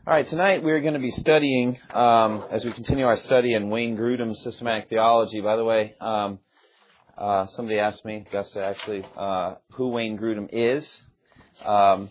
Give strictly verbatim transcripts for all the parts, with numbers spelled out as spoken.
All right, tonight we're going to be studying, um, as we continue our study in Wayne Grudem's systematic theology. By the way, um, uh, somebody asked me, Augusta actually, uh, who Wayne Grudem is. Um,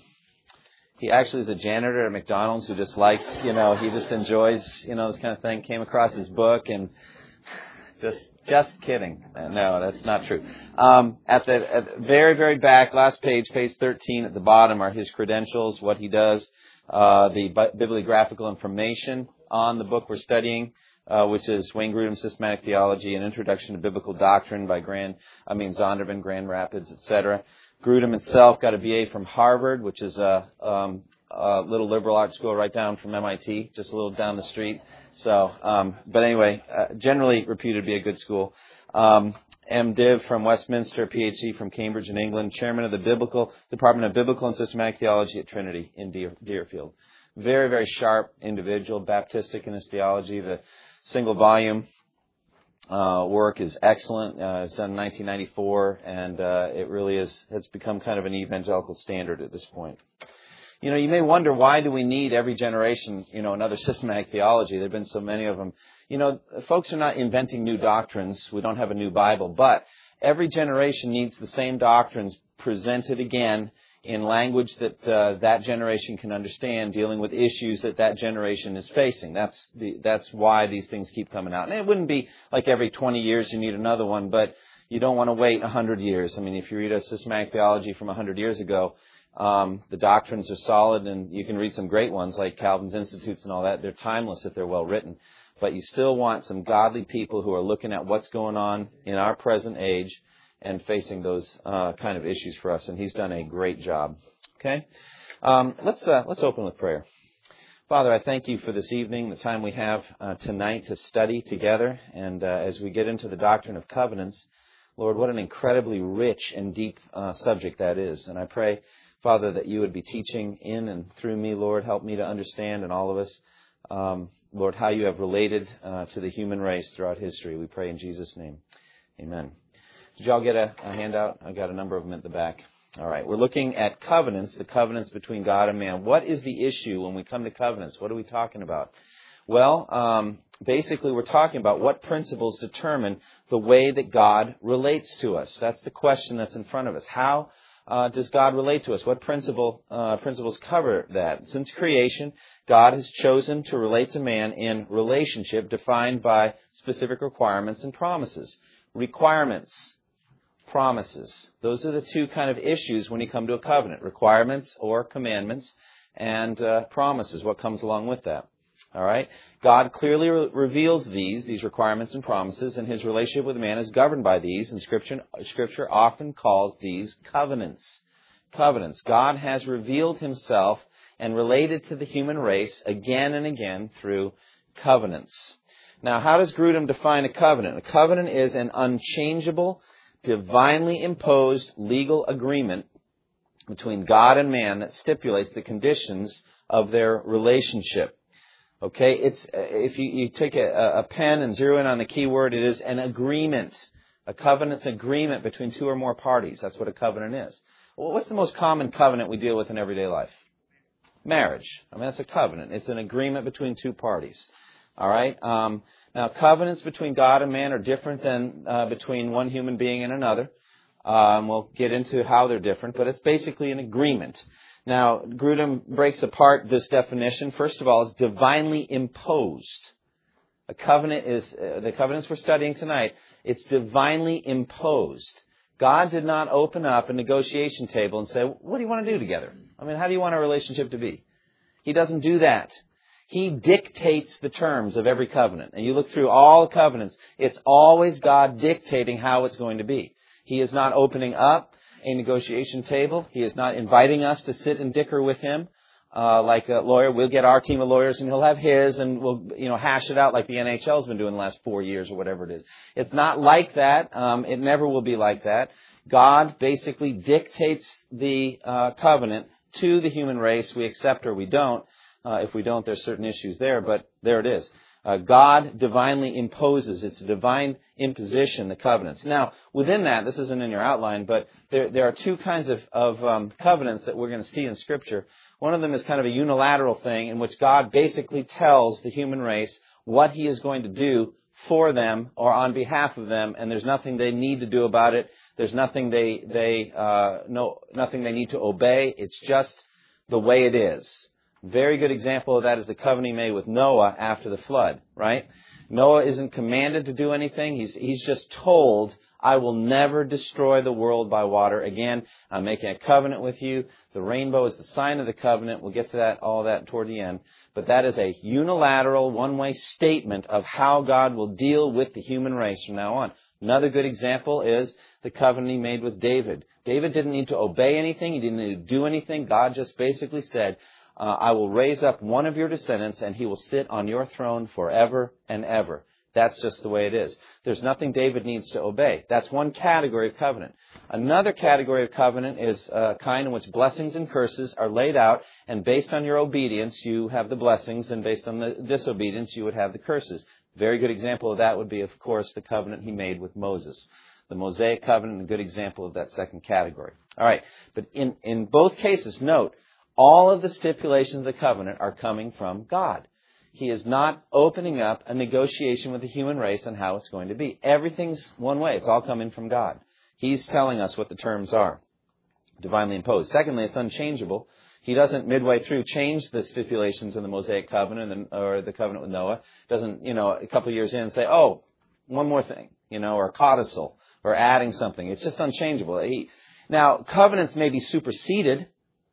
he actually is a janitor at McDonald's who just likes, you know, he just enjoys, you know, this kind of thing. Came across his book and just, just kidding. No, that's not true. Um, at the at the very, very back, last page, page thirteen at the bottom are his credentials, what he does. Uh, the bibliographical information on the book we're studying, uh, which is Wayne Grudem's Systematic Theology, an Introduction to Biblical Doctrine by Grand, I mean Zondervan, Grand Rapids, et cetera. Grudem himself got a B A from Harvard, which is a, um, a little liberal arts school right down from M I T, just a little down the street. So, um, but anyway, uh, generally reputed to be a good school. Um, MDiv from Westminster, P H D from Cambridge in England, chairman of the Biblical Department of Biblical and Systematic Theology at Trinity in Deer, Deerfield. Very, very sharp individual, Baptistic in his theology. The single volume uh, work is excellent. Uh, it's done in nineteen ninety-four, and uh, it really is has become kind of an evangelical standard at this point. You know, you may wonder, why do we need every generation, you know, another systematic theology? There have been so many of them. You know, folks are not inventing new doctrines. We don't have a new Bible. But every generation needs the same doctrines presented again in language that uh, that generation can understand, dealing with issues that that generation is facing. That's the that's why these things keep coming out. And it wouldn't be like every twenty years you need another one, but you don't want to wait one hundred years. I mean, if you read a systematic theology from one hundred years ago, Um, the doctrines are solid, and you can read some great ones like Calvin's Institutes and all that. They're timeless if they're well written. But you still want some godly people who are looking at what's going on in our present age and facing those uh, kind of issues for us. And he's done a great job. Okay, um, let's uh, let's open with prayer. Father, I thank you for this evening, the time we have uh, tonight to study together. And uh, as we get into the doctrine of covenants, Lord, what an incredibly rich and deep uh, subject that is. And I pray, Father, that you would be teaching in and through me, Lord. Help me to understand, and all of us, um, Lord, how you have related uh, to the human race throughout history. We pray in Jesus' name. Amen. Did you all get a, a handout? I got a number of them at the back. All right. We're looking at covenants, the covenants between God and man. What is the issue when we come to covenants? What are we talking about? Well, um, basically, we're talking about what principles determine the way that God relates to us. That's the question that's in front of us. How Uh, does God relate to us? What principle uh, principles cover that? Since creation, God has chosen to relate to man in relationship defined by specific requirements and promises. Requirements, promises. Those are the two kind of issues when you come to a covenant. Requirements or commandments, and uh, promises, what comes along with that. All right? God clearly re- reveals these, these requirements and promises, and his relationship with man is governed by these, and Scripture, Scripture often calls these covenants. Covenants. God has revealed himself and related to the human race again and again through covenants. Now, how does Grudem define a covenant? A covenant is an unchangeable, divinely imposed legal agreement between God and man that stipulates the conditions of their relationship. Okay, it's if you, you take a, a pen and zero in on the key word, it is an agreement. A covenant's agreement between two or more parties. That's what a covenant is. Well, what's the most common covenant we deal with in everyday life? Marriage. I mean, that's a covenant. It's an agreement between two parties. All right. Um, now, covenants between God and man are different than uh, between one human being and another. Um, we'll get into how they're different, but it's basically an agreement. Now, Grudem breaks apart this definition. First of all, it's divinely imposed. A covenant is, uh, the covenants we're studying tonight, it's divinely imposed. God did not open up a negotiation table and say, what do you want to do together? I mean, how do you want our relationship to be? He doesn't do that. He dictates the terms of every covenant. And you look through all covenants, it's always God dictating how it's going to be. He is not opening up a negotiation table. He is not inviting us to sit and dicker with him uh, like a lawyer. We'll get our team of lawyers and he'll have his, and we'll you know hash it out like the N H L has been doing the last four years or whatever it is. It's not like that. Um, it never will be like that. God basically dictates the uh, covenant to the human race. We accept or we don't. Uh, if we don't, there's certain issues there, but there it is. Uh, God divinely imposes. It's a divine imposition, the covenants. Now, within that, this isn't in your outline, but there, there are two kinds of, of um, covenants that we're going to see in Scripture. One of them is kind of a unilateral thing in which God basically tells the human race what He is going to do for them or on behalf of them, and there's nothing they need to do about it. There's nothing they they uh, no nothing they need to obey. It's just the way it is. Very good example of that is the covenant He made with Noah after the flood, right? Noah isn't commanded to do anything. He's he's just told, I will never destroy the world by water again. I'm making a covenant with you. The rainbow is the sign of the covenant. We'll get to that, all that toward the end. But that is a unilateral, one-way statement of how God will deal with the human race from now on. Another good example is the covenant He made with David. David didn't need to obey anything. He didn't need to do anything. God just basically said, Uh, I will raise up one of your descendants, and he will sit on your throne forever and ever. That's just the way it is. There's nothing David needs to obey. That's one category of covenant. Another category of covenant is a kind in which blessings and curses are laid out, and based on your obedience, you have the blessings, and based on the disobedience, you would have the curses. Very good example of that would be, of course, the covenant He made with Moses. The Mosaic covenant, a good example of that second category. All right, but in, in both cases, note, all of the stipulations of the covenant are coming from God. He is not opening up a negotiation with the human race on how it's going to be. Everything's one way. It's all coming from God. He's telling us what the terms are, divinely imposed. Secondly, it's unchangeable. He doesn't midway through change the stipulations in the Mosaic covenant or the covenant with Noah. Doesn't, you know, a couple of years in say, oh, one more thing, you know, or codicil, or adding something. It's just unchangeable. He, now, covenants may be superseded.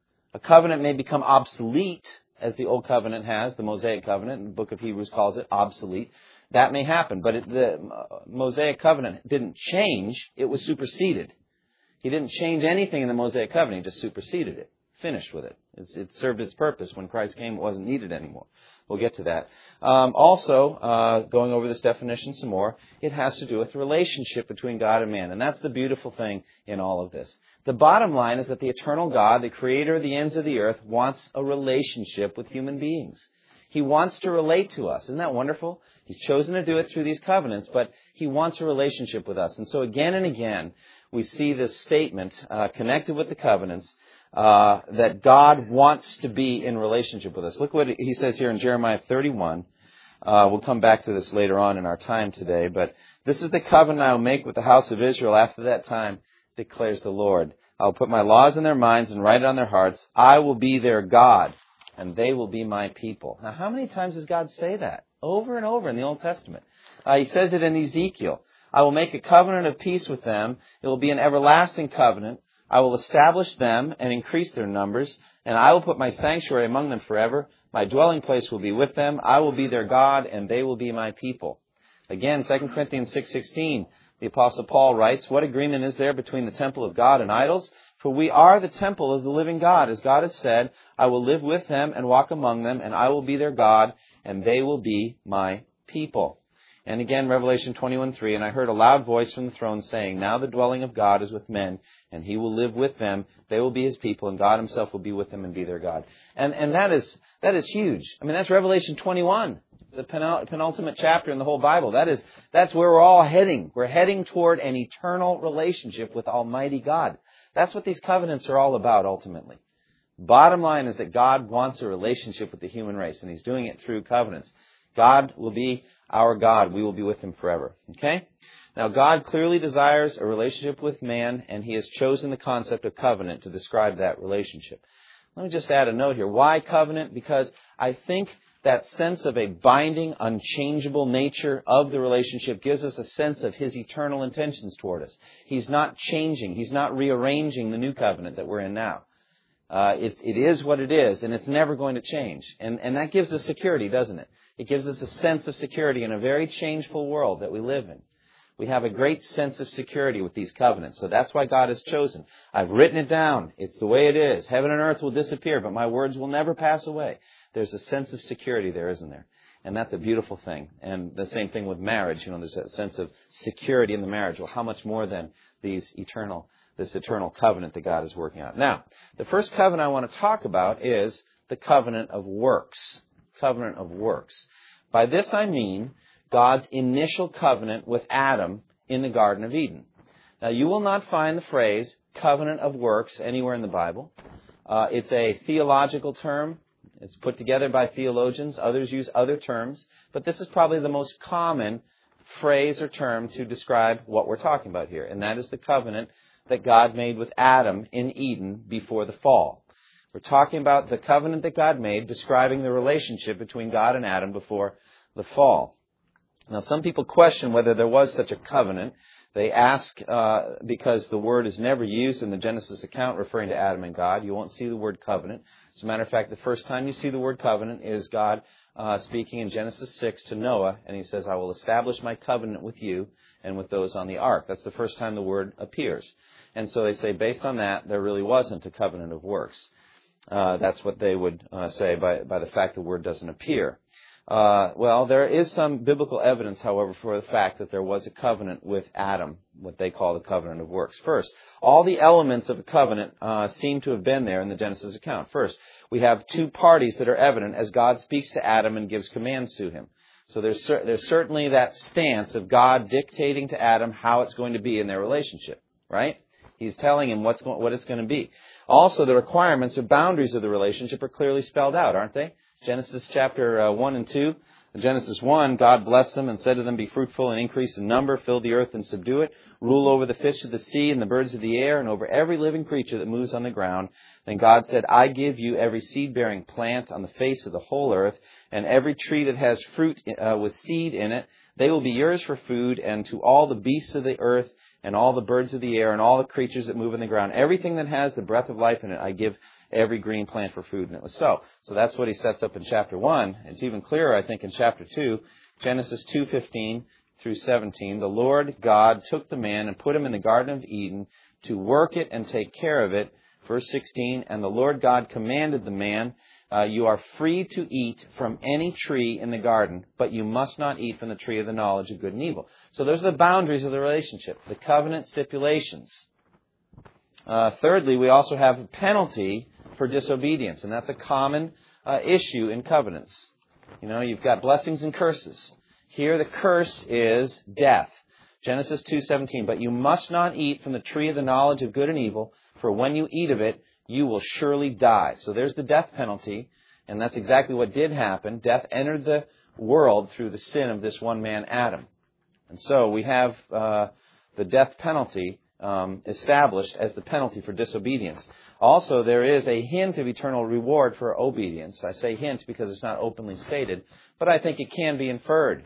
A covenant may become obsolete, as the Old Covenant has, the Mosaic Covenant, and the book of Hebrews calls it obsolete. That may happen, but it, the Mosaic Covenant didn't change, it was superseded. He didn't change anything in the Mosaic Covenant, he just superseded it, finished with it. It's, it served its purpose. When Christ came, it wasn't needed anymore. We'll get to that. Um, also, uh, going over this definition some more, it has to do with the relationship between God and man, and that's the beautiful thing in all of this. The bottom line is that the eternal God, the creator of the ends of the earth, wants a relationship with human beings. He wants to relate to us. Isn't that wonderful? He's chosen to do it through these covenants, but He wants a relationship with us. And so again and again, we see this statement uh, connected with the covenants uh, that God wants to be in relationship with us. Look what He says here in Jeremiah thirty-one. Uh, we'll come back to this later on in our time today, but this is the covenant I will make with the house of Israel after that time, declares the Lord. I'll put my laws in their minds and write it on their hearts. I will be their God, and they will be my people. Now, how many times does God say that? Over and over in the Old Testament. Uh, he says it in Ezekiel. I will make a covenant of peace with them. It will be an everlasting covenant. I will establish them and increase their numbers, and I will put my sanctuary among them forever. My dwelling place will be with them. I will be their God, and they will be my people. Again, Second Corinthians six sixteen. The Apostle Paul writes, what agreement is there between the temple of God and idols? For we are the temple of the living God. As God has said, I will live with them and walk among them, and I will be their God, and they will be my people. And again, Revelation twenty-one three, and I heard a loud voice from the throne saying, now the dwelling of God is with men, and He will live with them. They will be His people, and God Himself will be with them and be their God. And and that is that is huge. I mean, that's Revelation twenty-one. It's the penultimate chapter in the whole Bible. That is, that's where we're all heading. We're heading toward an eternal relationship with Almighty God. That's what these covenants are all about, ultimately. Bottom line is that God wants a relationship with the human race, and He's doing it through covenants. God will be our God. We will be with Him forever. Okay? Now, God clearly desires a relationship with man, and He has chosen the concept of covenant to describe that relationship. Let me just add a note here. Why covenant? Because I think that sense of a binding, unchangeable nature of the relationship gives us a sense of His eternal intentions toward us. He's not changing. He's not rearranging the new covenant that we're in now. Uh, it, it is what it is, and it's never going to change. And, and that gives us security, doesn't it? It gives us a sense of security in a very changeful world that we live in. We have a great sense of security with these covenants. So that's why God has chosen. I've written it down. It's the way it is. Heaven and earth will disappear, but my words will never pass away. There's a sense of security there, isn't there? And that's a beautiful thing. And the same thing with marriage. You know, there's a sense of security in the marriage. Well, how much more than these eternal, this eternal covenant that God is working out. Now, the first covenant I want to talk about is the covenant of works. Covenant of works. By this I mean God's initial covenant with Adam in the Garden of Eden. Now, you will not find the phrase covenant of works anywhere in the Bible. Uh, it's a theological term. It's put together by theologians. Others use other terms. But this is probably the most common phrase or term to describe what we're talking about here. And that is the covenant that God made with Adam in Eden before the fall. We're talking about the covenant that God made, describing the relationship between God and Adam before the fall. Now, some people question whether there was such a covenant. They ask uh, because the word is never used in the Genesis account referring to Adam and God. You won't see the word covenant. As a matter of fact, the first time you see the word covenant is God uh, speaking in Genesis six to Noah, and he says, I will establish my covenant with you and with those on the ark. That's the first time the word appears. And so they say, based on that, there really wasn't a covenant of works. Uh, that's what they would uh, say by, by the fact the word doesn't appear. Uh, well, there is some biblical evidence, however, for the fact that there was a covenant with Adam, what they call the covenant of works. First, all the elements of a covenant uh, seem to have been there in the Genesis account. First, we have two parties that are evident as God speaks to Adam and gives commands to him. So there's, cer- there's certainly that stance of God dictating to Adam how it's going to be in their relationship, right? He's telling him what's go- what it's going to be. Also, the requirements or boundaries of the relationship are clearly spelled out, aren't they? Genesis chapter uh, one and two. In Genesis one, God blessed them and said to them, be fruitful and increase in number, fill the earth and subdue it, rule over the fish of the sea and the birds of the air, and over every living creature that moves on the ground. Then God said, I give you every seed-bearing plant on the face of the whole earth, and every tree that has fruit uh, with seed in it. They will be yours for food, and to all the beasts of the earth, and all the birds of the air, and all the creatures that move on the ground, everything that has the breath of life in it, I give every green plant for food. And it was so. So that's what he sets up in chapter one. It's even clearer, I think, in chapter two, Genesis two fifteen through seventeen. The Lord God took the man and put him in the Garden of Eden to work it and take care of it. Verse sixteen, and the Lord God commanded the man, uh, you are free to eat from any tree in the garden, but you must not eat from the tree of the knowledge of good and evil. So those are the boundaries of the relationship, the covenant stipulations. Uh, thirdly, we also have a penalty for disobedience, and that's a common uh, issue in covenants. You know, you've got blessings and curses. Here the curse is death. Genesis two seventeen, but you must not eat from the tree of the knowledge of good and evil, for when you eat of it, you will surely die. So there's the death penalty, and that's exactly what did happen. Death entered the world through the sin of this one man, Adam. And so we have uh, the death penalty um, established as the penalty for disobedience. Also, there is a hint of eternal reward for obedience. I say hint because it's not openly stated, but I think it can be inferred.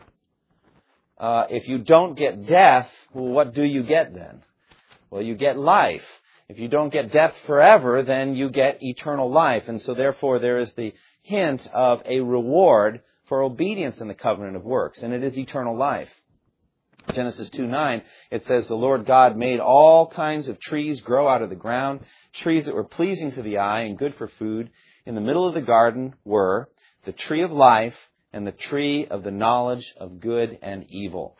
Uh, if you don't get death, well, what do you get then? Well, you get life. If you don't get death forever, then you get eternal life. And so therefore there is the hint of a reward for obedience in the covenant of works, and it is eternal life. Genesis two nine, it says, the Lord God made all kinds of trees grow out of the ground, trees that were pleasing to the eye and good for food. In the middle of the garden were the tree of life and the tree of the knowledge of good and evil.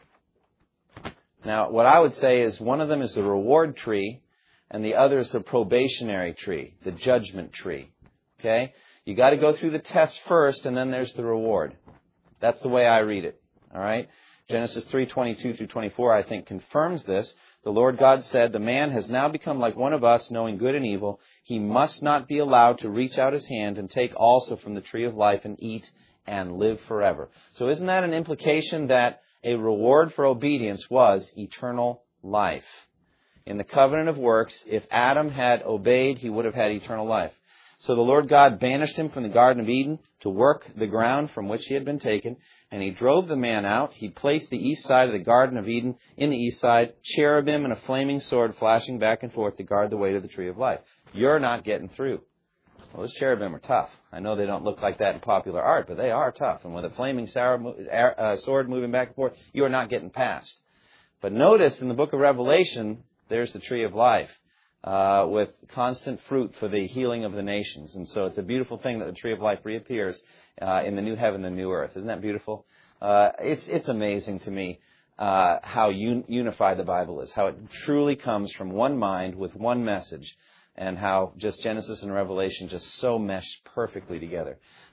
Now, what I would say is one of them is the reward tree, and the other is the probationary tree, the judgment tree. Okay? You got to go through the test first, and then there's the reward. That's the way I read it. All right? Genesis three twenty-two through twenty-four, I think, confirms this. The Lord God said, the man has now become like one of us, knowing good and evil. He must not be allowed to reach out his hand and take also from the tree of life and eat and live forever. So isn't that an implication that a reward for obedience was eternal life? In the covenant of works, if Adam had obeyed, he would have had eternal life. So the Lord God banished him from the Garden of Eden to work the ground from which he had been taken, and he drove the man out. He placed the east side of the Garden of Eden in the east side, cherubim and a flaming sword flashing back and forth to guard the way to the tree of life. You're not getting through. Well, those cherubim are tough. I know they don't look like that in popular art, but they are tough. And with a flaming sword moving back and forth, you are not getting past. But notice in the book of Revelation, there's the tree of life uh, with constant fruit for the healing of the nations. And so it's a beautiful thing that the tree of life reappears uh, in the new heaven and the new earth. Isn't that beautiful? Uh, it's it's amazing to me uh, how un- unified the Bible is, how it truly comes from one mind with one message, and how just Genesis and Revelation just so mesh perfectly together.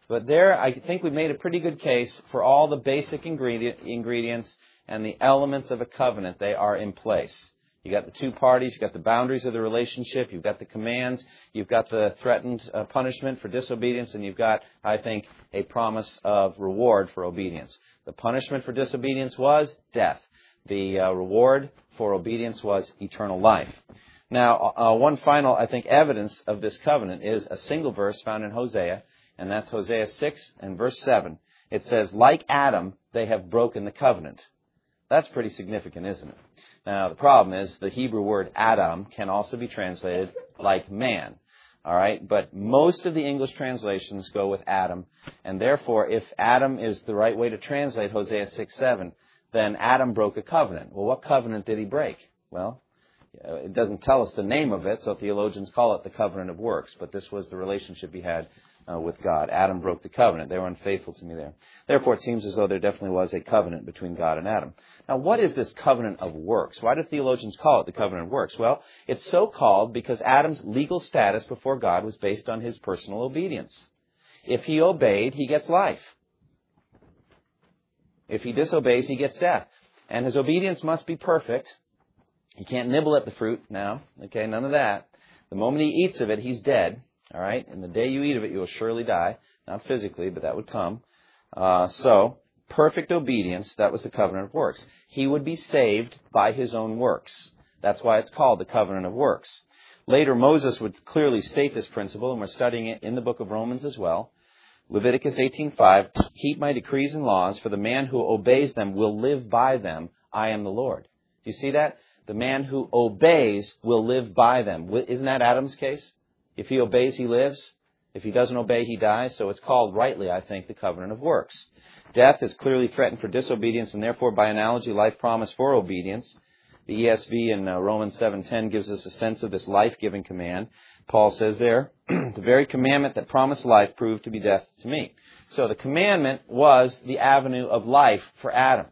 But there, I think we made a pretty good case for all the basic ingredient, ingredients and the elements of a covenant. They are in place. You've got the two parties, you've got the boundaries of the relationship, you've got the commands, you've got the threatened uh, punishment for disobedience, and you've got, I think, a promise of reward for obedience. The punishment for disobedience was death. The uh, reward for obedience was eternal life. Now, uh, one final, I think, evidence of this covenant is a single verse found in Hosea, and that's Hosea six and verse seven. It says, like Adam, they have broken the covenant. That's pretty significant, isn't it? Now, the problem is the Hebrew word Adam can also be translated like man. All right? But most of the English translations go with Adam. And therefore, if Adam is the right way to translate Hosea six seven, then Adam broke a covenant. Well, what covenant did he break? Well, it doesn't tell us the name of it, so theologians call it the covenant of works. But this was the relationship he had uh, with God. Adam broke the covenant. They were unfaithful to me there. Therefore, it seems as though there definitely was a covenant between God and Adam. Now, what is this covenant of works? Why do theologians call it the covenant of works? Well, it's so called because Adam's legal status before God was based on his personal obedience. If he obeyed, he gets life. If he disobeys, he gets death. And his obedience must be perfect. He can't nibble at the fruit now. Okay, none of that. The moment he eats of it, he's dead. All right? And the day you eat of it, you will surely die. Not physically, but that would come. Uh, so, perfect obedience, that was the covenant of works. He would be saved by his own works. That's why it's called the covenant of works. Later, Moses would clearly state this principle, and we're studying it in the book of Romans as well. Leviticus eighteen five, keep my decrees and laws, for the man who obeys them will live by them. I am the Lord. Do you see that? The man who obeys will live by them. Isn't that Adam's case? If he obeys, he lives. If he doesn't obey, he dies. So it's called, rightly, I think, the covenant of works. Death is clearly threatened for disobedience, and therefore, by analogy, life promised for obedience. The E S V in uh, Romans seven ten gives us a sense of this life-giving command. Paul says there, the very commandment that promised life proved to be death to me. So the commandment was the avenue of life for Adam.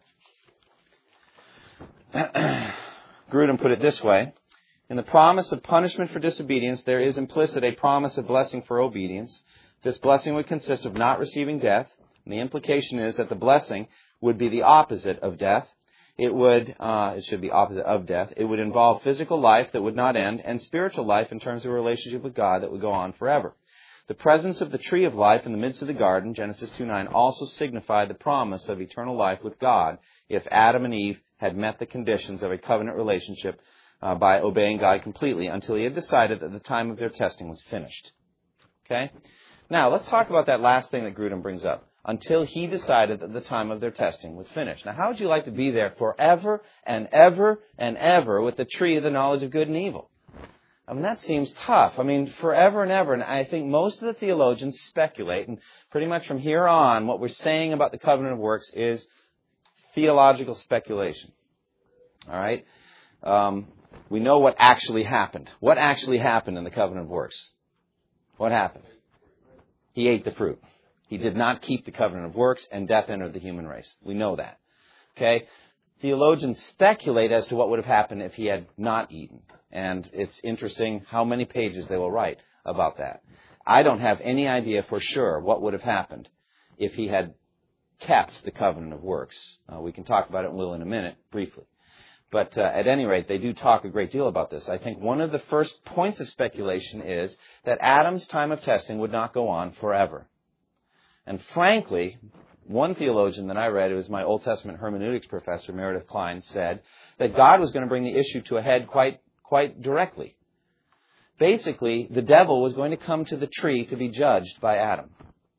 Grudem put it this way. In the promise of punishment for disobedience, there is implicit a promise of blessing for obedience. This blessing would consist of not receiving death. And the implication is that the blessing would be the opposite of death. It would, uh, it should be opposite of death. It would involve physical life that would not end and spiritual life in terms of a relationship with God that would go on forever. The presence of the tree of life in the midst of the garden, Genesis two nine, also signified the promise of eternal life with God if Adam and Eve had met the conditions of a covenant relationship uh, by obeying God completely until he had decided that the time of their testing was finished. Okay? Now, let's talk about that last thing that Grudem brings up. Until he decided that the time of their testing was finished. Now, how would you like to be there forever and ever and ever with the tree of the knowledge of good and evil? I mean, that seems tough. I mean, forever and ever. And I think most of the theologians speculate, and pretty much from here on, what we're saying about the covenant of works is theological speculation. All right? Um, we know what actually happened. What actually happened in the covenant of works? What happened? He ate the fruit. He did not keep the covenant of works, and death entered the human race. We know that. Okay? Theologians speculate as to what would have happened if he had not eaten. And it's interesting how many pages they will write about that. I don't have any idea for sure what would have happened if he had kept the covenant of works. Uh, we can talk about it in a minute, briefly. But uh, at any rate, they do talk a great deal about this. I think one of the first points of speculation is that Adam's time of testing would not go on forever. And frankly, one theologian that I read, who was my Old Testament hermeneutics professor, Meredith Klein, said that God was going to bring the issue to a head quite, quite directly. Basically, the devil was going to come to the tree to be judged by Adam.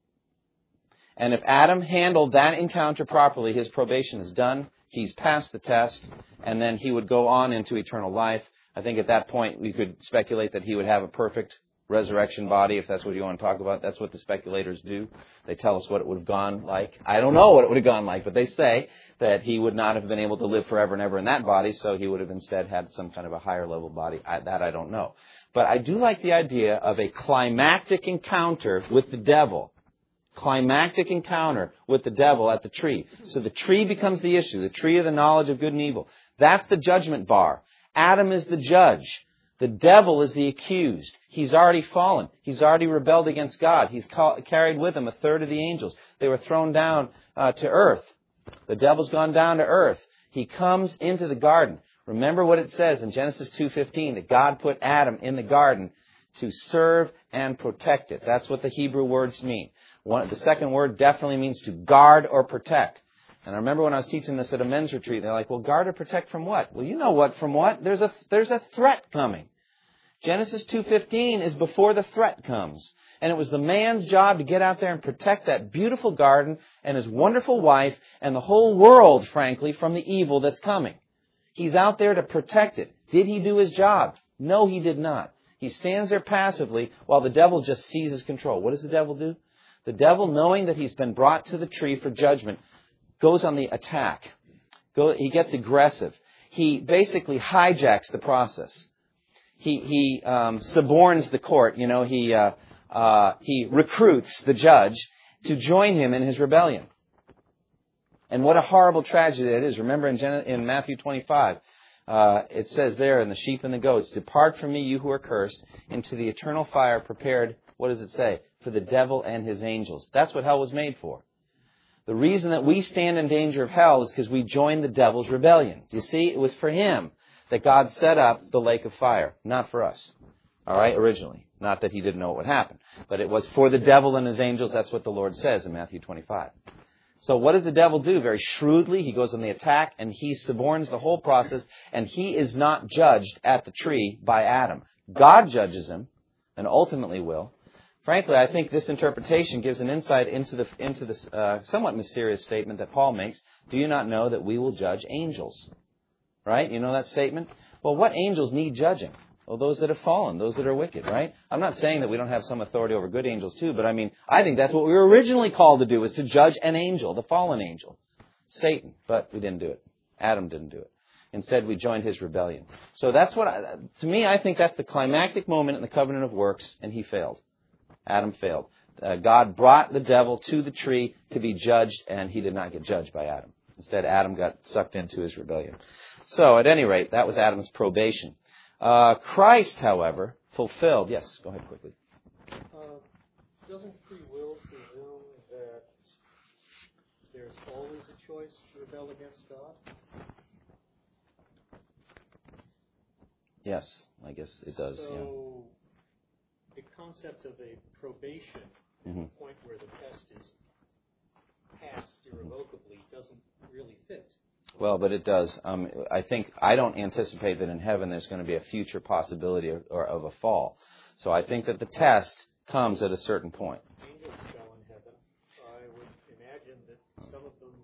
And if Adam handled that encounter properly, his probation is done, he's passed the test, and then he would go on into eternal life. I think at that point we could speculate that he would have a perfect resurrection body, if that's what you want to talk about. That's what the speculators do. They tell us what it would have gone like. I don't know what it would have gone like, but they say that he would not have been able to live forever and ever in that body, so he would have instead had some kind of a higher level body. I, that I don't know. But I do like the idea of a climactic encounter with the devil. Climactic encounter with the devil at the tree. So the tree becomes the issue, the tree of the knowledge of good and evil. That's the judgment bar. Adam is the judge The devil is the accused. He's already fallen. He's already rebelled against God. He's ca- carried with him a third of the angels. They were thrown down uh, to earth. The devil's gone down to earth. He comes into the garden. Remember what it says in Genesis two fifteen, that God put Adam in the garden to serve and protect it. That's what the Hebrew words mean. One, the second word definitely means to guard or protect. And I remember when I was teaching this at a men's retreat, they're like, well, guard or protect from what? Well, you know what from what? There's a, there's a threat coming. Genesis two fifteen is before the threat comes. And it was the man's job to get out there and protect that beautiful garden and his wonderful wife and the whole world, frankly, from the evil that's coming. He's out there to protect it. Did he do his job? No, he did not. He stands there passively while the devil just seizes control. What does the devil do? The devil, knowing that he's been brought to the tree for judgment, goes on the attack. Go, he gets aggressive. He basically hijacks the process. He he um, suborns the court. You know, he uh, uh, he recruits the judge to join him in his rebellion. And what a horrible tragedy that is. Remember in, Gen- in Matthew twenty-five, uh, it says there, in the sheep and the goats, depart from me, you who are cursed, into the eternal fire prepared, what does it say? For the devil and his angels. That's what hell was made for. The reason that we stand in danger of hell is because we joined the devil's rebellion. You see, it was for him that God set up the lake of fire, not for us. All right, originally. Not that he didn't know what would happen. But it was for the devil and his angels. That's what the Lord says in Matthew twenty-five. So what does the devil do? Very shrewdly, he goes on the attack and he suborns the whole process, and he is not judged at the tree by Adam. God judges him, and ultimately will. Frankly, I think this interpretation gives an insight into the into this uh, somewhat mysterious statement that Paul makes. Do you not know that we will judge angels? Right? You know that statement? Well, what angels need judging? Well, those that have fallen, those that are wicked, right? I'm not saying that we don't have some authority over good angels too, but I mean, I think that's what we were originally called to do, is to judge an angel, the fallen angel, Satan. But we didn't do it. Adam didn't do it. Instead, we joined his rebellion. So that's what, I, to me, I think that's the climactic moment in the covenant of works, and he failed. Adam failed. Uh, God brought the devil to the tree to be judged, and he did not get judged by Adam. Instead, Adam got sucked into his rebellion. So, at any rate, that was Adam's probation. Uh, Christ, however, fulfilled... Yes, go ahead quickly. Uh, doesn't free will presume that there's always a choice to rebel against God? Yes, I guess it does. So, yeah. the concept of a probation, mm-hmm. the point where the test is passed irrevocably, doesn't really fit. Well, but it does. Um, I think I don't anticipate that in heaven there's going to be a future possibility or, or of a fall. So I think that the test comes at a certain point. Angels fell in heaven. I would imagine that some of them,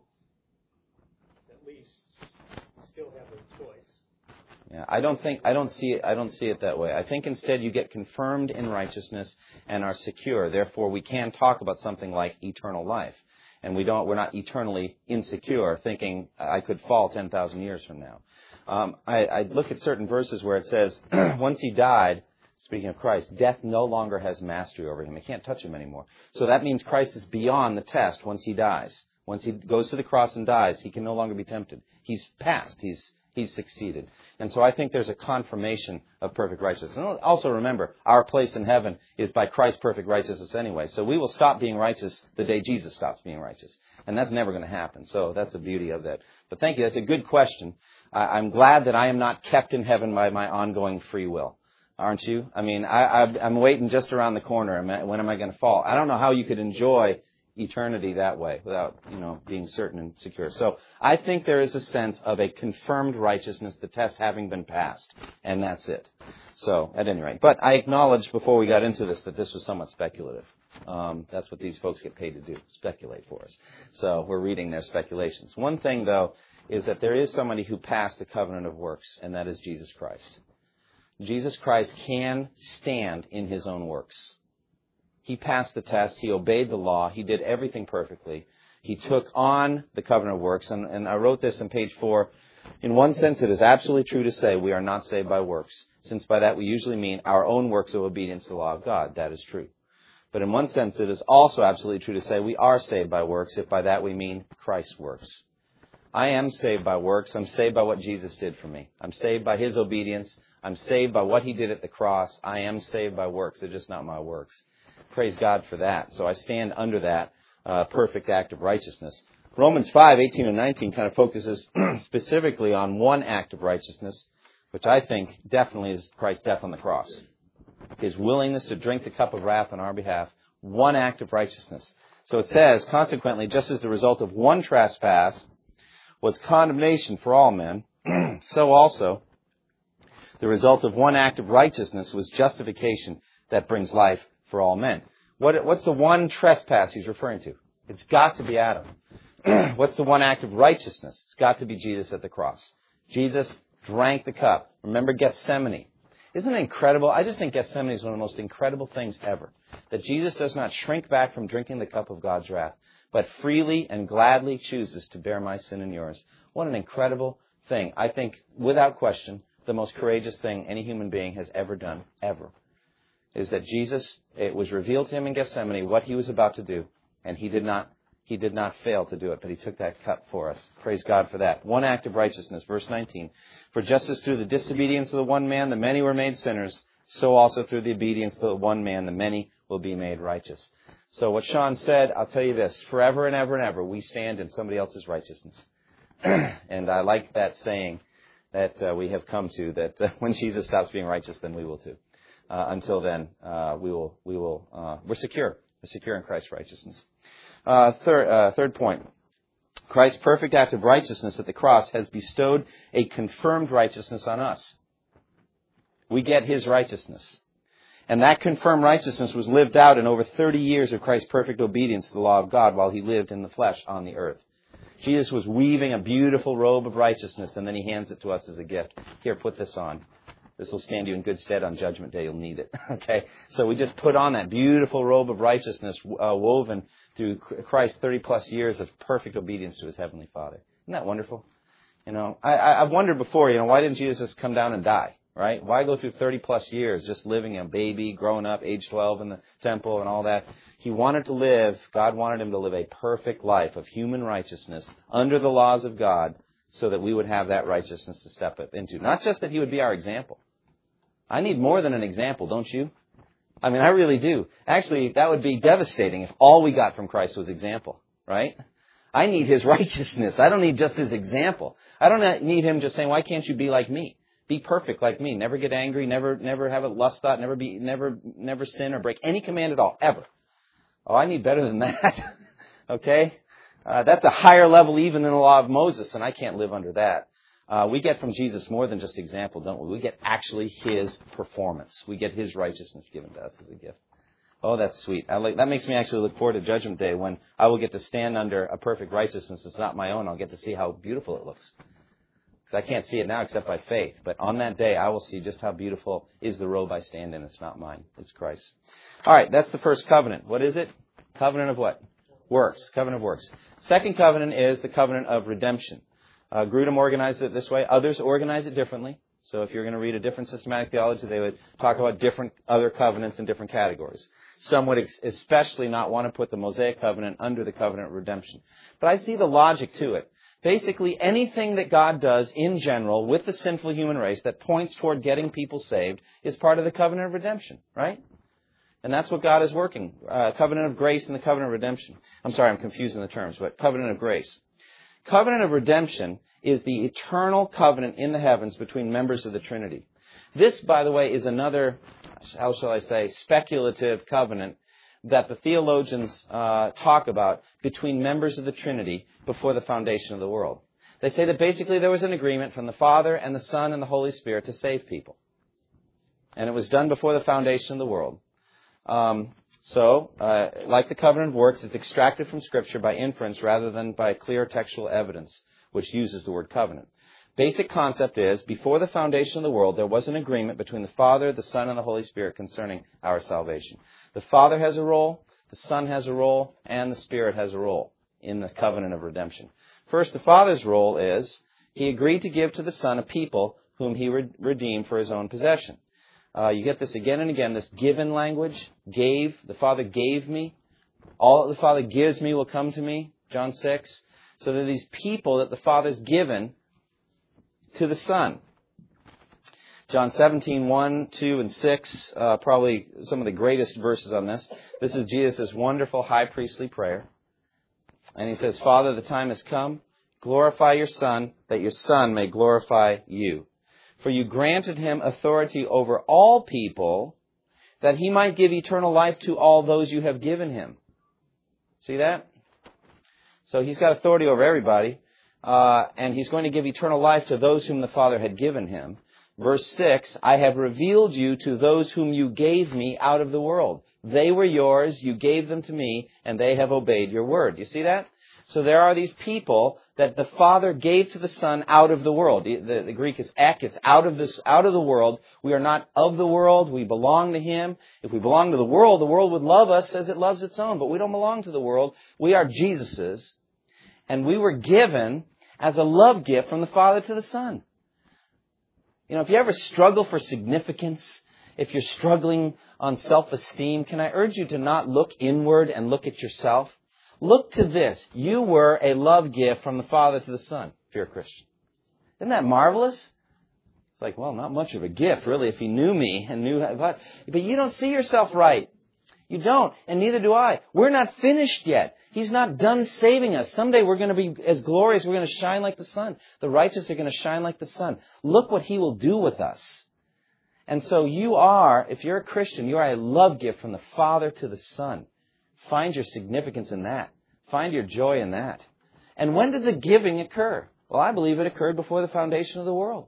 at least, still have a choice. Yeah, I don't think I don't see it. I don't see it that way. I think instead you get confirmed in righteousness and are secure. Therefore, we can talk about something like eternal life. And we don't, we're not eternally insecure, thinking I could fall ten thousand years from now. Um, I, I look at certain verses where it says, once he died, speaking of Christ, death no longer has mastery over him. It can't touch him anymore. So that means Christ is beyond the test once he dies. Once he goes to the cross and dies, he can no longer be tempted. He's passed. He's He's succeeded. And so I think there's a confirmation of perfect righteousness. And also remember, our place in heaven is by Christ's perfect righteousness anyway. So we will stop being righteous the day Jesus stops being righteous. And that's never going to happen. So that's the beauty of that. But thank you. That's a good question. I, I'm glad that I am not kept in heaven by my ongoing free will. Aren't you? I mean, I, I, I'm waiting just around the corner. When am I going to fall? I don't know how you could enjoy eternity that way without, you know, being certain and secure. So I think there is a sense of a confirmed righteousness, the test having been passed, and that's it. So, at any rate. But I acknowledged before we got into this that this was somewhat speculative. Um, that's what these folks get paid to do, speculate for us. So we're reading their speculations. One thing, though, is that there is somebody who passed the covenant of works, and that is Jesus Christ. Jesus Christ can stand in his own works. He passed the test. He obeyed the law. He did everything perfectly. He took on the covenant of works. And, and I wrote this on page four. In one sense, it is absolutely true to say we are not saved by works, since by that we usually mean our own works of obedience to the law of God. That is true. But in one sense, it is also absolutely true to say we are saved by works, if by that we mean Christ's works. I am saved by works. I'm saved by what Jesus did for me. I'm saved by his obedience. I'm saved by what he did at the cross. I am saved by works. They're just not my works. Praise God for that. So I stand under that uh, perfect act of righteousness. Romans five, eighteen and nineteen kind of focuses specifically on one act of righteousness, which I think definitely is Christ's death on the cross. His willingness to drink the cup of wrath on our behalf. One act of righteousness. So it says, consequently, just as the result of one trespass was condemnation for all men, so also the result of one act of righteousness was justification that brings life for all men. What, what's the one trespass he's referring to? It's got to be Adam. What's the one act of righteousness? It's got to be Jesus at the cross. Jesus drank the cup. Remember Gethsemane. Isn't it incredible? I just think Gethsemane is one of the most incredible things ever. That Jesus does not shrink back from drinking the cup of God's wrath, but freely and gladly chooses to bear my sin and yours. What an incredible thing. I think, without question, the most courageous thing any human being has ever done, ever, is that Jesus, it was revealed to him in Gethsemane what he was about to do, and he did not He did not fail to do it, but he took that cup for us. Praise God for that. One act of righteousness, verse nineteen. For just as through the disobedience of the one man the many were made sinners, so also through the obedience of the one man the many will be made righteous. So what Sean said, I'll tell you this, forever and ever and ever we stand in somebody else's righteousness. And I like that saying that uh, we have come to, that uh, when Jesus stops being righteous, then we will too. Uh, until then, uh, we will, we will, uh, we're secure. We're secure in Christ's righteousness. Uh, third, uh, third point. Christ's perfect act of righteousness at the cross has bestowed a confirmed righteousness on us. We get his righteousness. And that confirmed righteousness was lived out in over thirty years of Christ's perfect obedience to the law of God while he lived in the flesh on the earth. Jesus was weaving a beautiful robe of righteousness, and then he hands it to us as a gift. Here, put this on. This will stand you in good stead on Judgment Day. You'll need it. Okay? So we just put on that beautiful robe of righteousness uh, woven through Christ's thirty plus years of perfect obedience to his heavenly Father. Isn't that wonderful? You know, I, I've wondered before, you know, why didn't Jesus just come down and die? Right? Why go through thirty plus years just living a baby, growing up, age twelve in the temple and all that? He wanted to live, God wanted him to live a perfect life of human righteousness under the laws of God so that we would have that righteousness to step up into. Not just that he would be our example. I need more than an example, don't you? I mean, I really do. Actually, that would be devastating if all we got from Christ was example, right? I need his righteousness. I don't need just his example. I don't need him just saying, why can't you be like me? Be perfect like me. Never get angry. Never, never have a lust thought. Never be, never, never sin or break any command at all, ever. Oh, I need better than that. Okay? Uh, that's a higher level even than the law of Moses, and I can't live under that. Uh, we get from Jesus more than just example, don't we? We get actually his performance. We get his righteousness given to us as a gift. Oh, that's sweet. I like, that makes me actually look forward to Judgment Day when I will get to stand under a perfect righteousness that's not my own. I'll get to see how beautiful it looks. Because I can't see it now except by faith. But on that day, I will see just how beautiful is the robe I stand in. It's not mine. It's Christ's. All right, that's the first covenant. What is it? Covenant of what? Works. Covenant of works. Second covenant is the covenant of redemption. Uh, Grudem organized it this way. Others organize it differently. So if you're going to read a different systematic theology, they would talk about different other covenants in different categories. Some would ex- especially not want to put the Mosaic covenant under the covenant of redemption. But I see the logic to it. Basically, anything that God does in general with the sinful human race that points toward getting people saved is part of the covenant of redemption, right? And that's what God is working. Uh, covenant of grace and the covenant of redemption. I'm sorry, I'm confusing the terms, but covenant of grace. Covenant of redemption is the eternal covenant in the heavens between members of the Trinity. This, by the way, is another, how shall I say, speculative covenant that the theologians uh, talk about between members of the Trinity before the foundation of the world. They say that basically there was an agreement from the Father and the Son and the Holy Spirit to save people. And it was done before the foundation of the world. Um, so, uh, like the covenant of works, it's extracted from Scripture by inference rather than by clear textual evidence, which uses the word covenant. Basic concept is, before the foundation of the world, there was an agreement between the Father, the Son, and the Holy Spirit concerning our salvation. The Father has a role, the Son has a role, and the Spirit has a role in the covenant of redemption. First, the Father's role is, he agreed to give to the Son a people whom he re- redeemed for his own possession. Uh, you get this again and again, this given language, gave, the Father gave me. All that the Father gives me will come to me, John six. So there are these people that the Father's given to the Son. John seventeen, one, two, and six, uh, probably some of the greatest verses on this. This is Jesus' wonderful high priestly prayer. And he says, Father, the time has come. Glorify your Son, that your Son may glorify you. For you granted him authority over all people, that he might give eternal life to all those you have given him. See that? So he's got authority over everybody, uh, and he's going to give eternal life to those whom the Father had given him. Verse six, I have revealed you to those whom you gave me out of the world. They were yours, you gave them to me, and they have obeyed your word. You see that? So there are these people that the Father gave to the Son out of the world. The, the, the Greek is ek, it's out of this, out of the world. We are not of the world, we belong to Him. If we belong to the world, the world would love us as it loves its own, but we don't belong to the world. We are Jesus's, and we were given as a love gift from the Father to the Son. You know, if you ever struggle for significance, if you're struggling on self-esteem, can I urge you to not look inward and look at yourself? Look to this. You were a love gift from the Father to the Son, if you're a Christian. Isn't that marvelous? It's like, well, not much of a gift, really, if He knew me and knew... But, but you don't see yourself right. You don't, and neither do I. We're not finished yet. He's not done saving us. Someday we're going to be as glorious. We're going to shine like the sun. The righteous are going to shine like the sun. Look what He will do with us. And so you are, if you're a Christian, you are a love gift from the Father to the Son. Find your significance in that. Find your joy in that. And when did the giving occur? Well, I believe it occurred before the foundation of the world.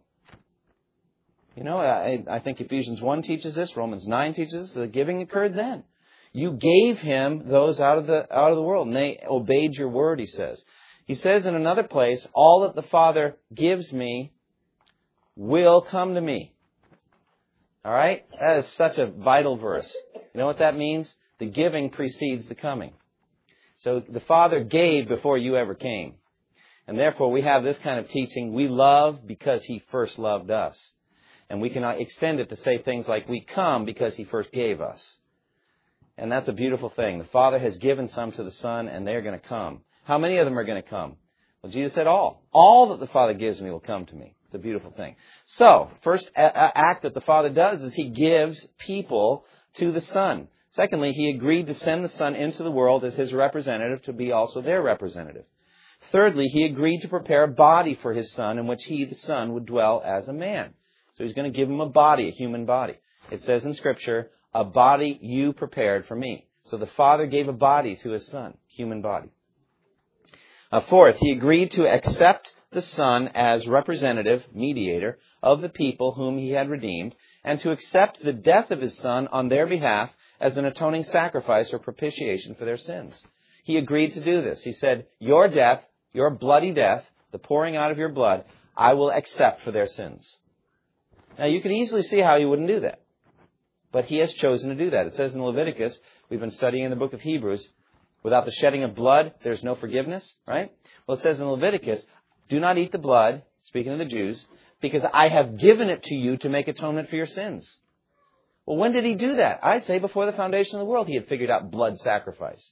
You know, I, I think Ephesians one teaches this, Romans nine teaches this, the giving occurred then. You gave Him those out of the out of the world, and they obeyed your word, He says. He says in another place, all that the Father gives me will come to me. All right? That is such a vital verse. You know what that means? The giving precedes the coming. So the Father gave before you ever came. And therefore we have this kind of teaching. We love because He first loved us. And we can extend it to say things like, we come because He first gave us. And that's a beautiful thing. The Father has given some to the Son, and they're going to come. How many of them are going to come? Well, Jesus said all. All that the Father gives me will come to me. It's a beautiful thing. So, first act that the Father does is He gives people to the Son. Secondly, He agreed to send the Son into the world as His representative to be also their representative. Thirdly, He agreed to prepare a body for His Son in which He, the Son, would dwell as a man. So He's going to give Him a body, a human body. It says in Scripture, a body you prepared for me. So the Father gave a body to His Son, human body. Uh, fourth, He agreed to accept the Son as representative, mediator, of the people whom He had redeemed, and to accept the death of His Son on their behalf as an atoning sacrifice or propitiation for their sins. He agreed to do this. He said, your death, your bloody death, the pouring out of your blood, I will accept for their sins. Now, you can easily see how He wouldn't do that. But He has chosen to do that. It says in Leviticus, we've been studying in the book of Hebrews, without the shedding of blood, there's no forgiveness, right? Well, it says in Leviticus, do not eat the blood, speaking of the Jews, because I have given it to you to make atonement for your sins. Well, when did He do that? I say before the foundation of the world He had figured out blood sacrifice.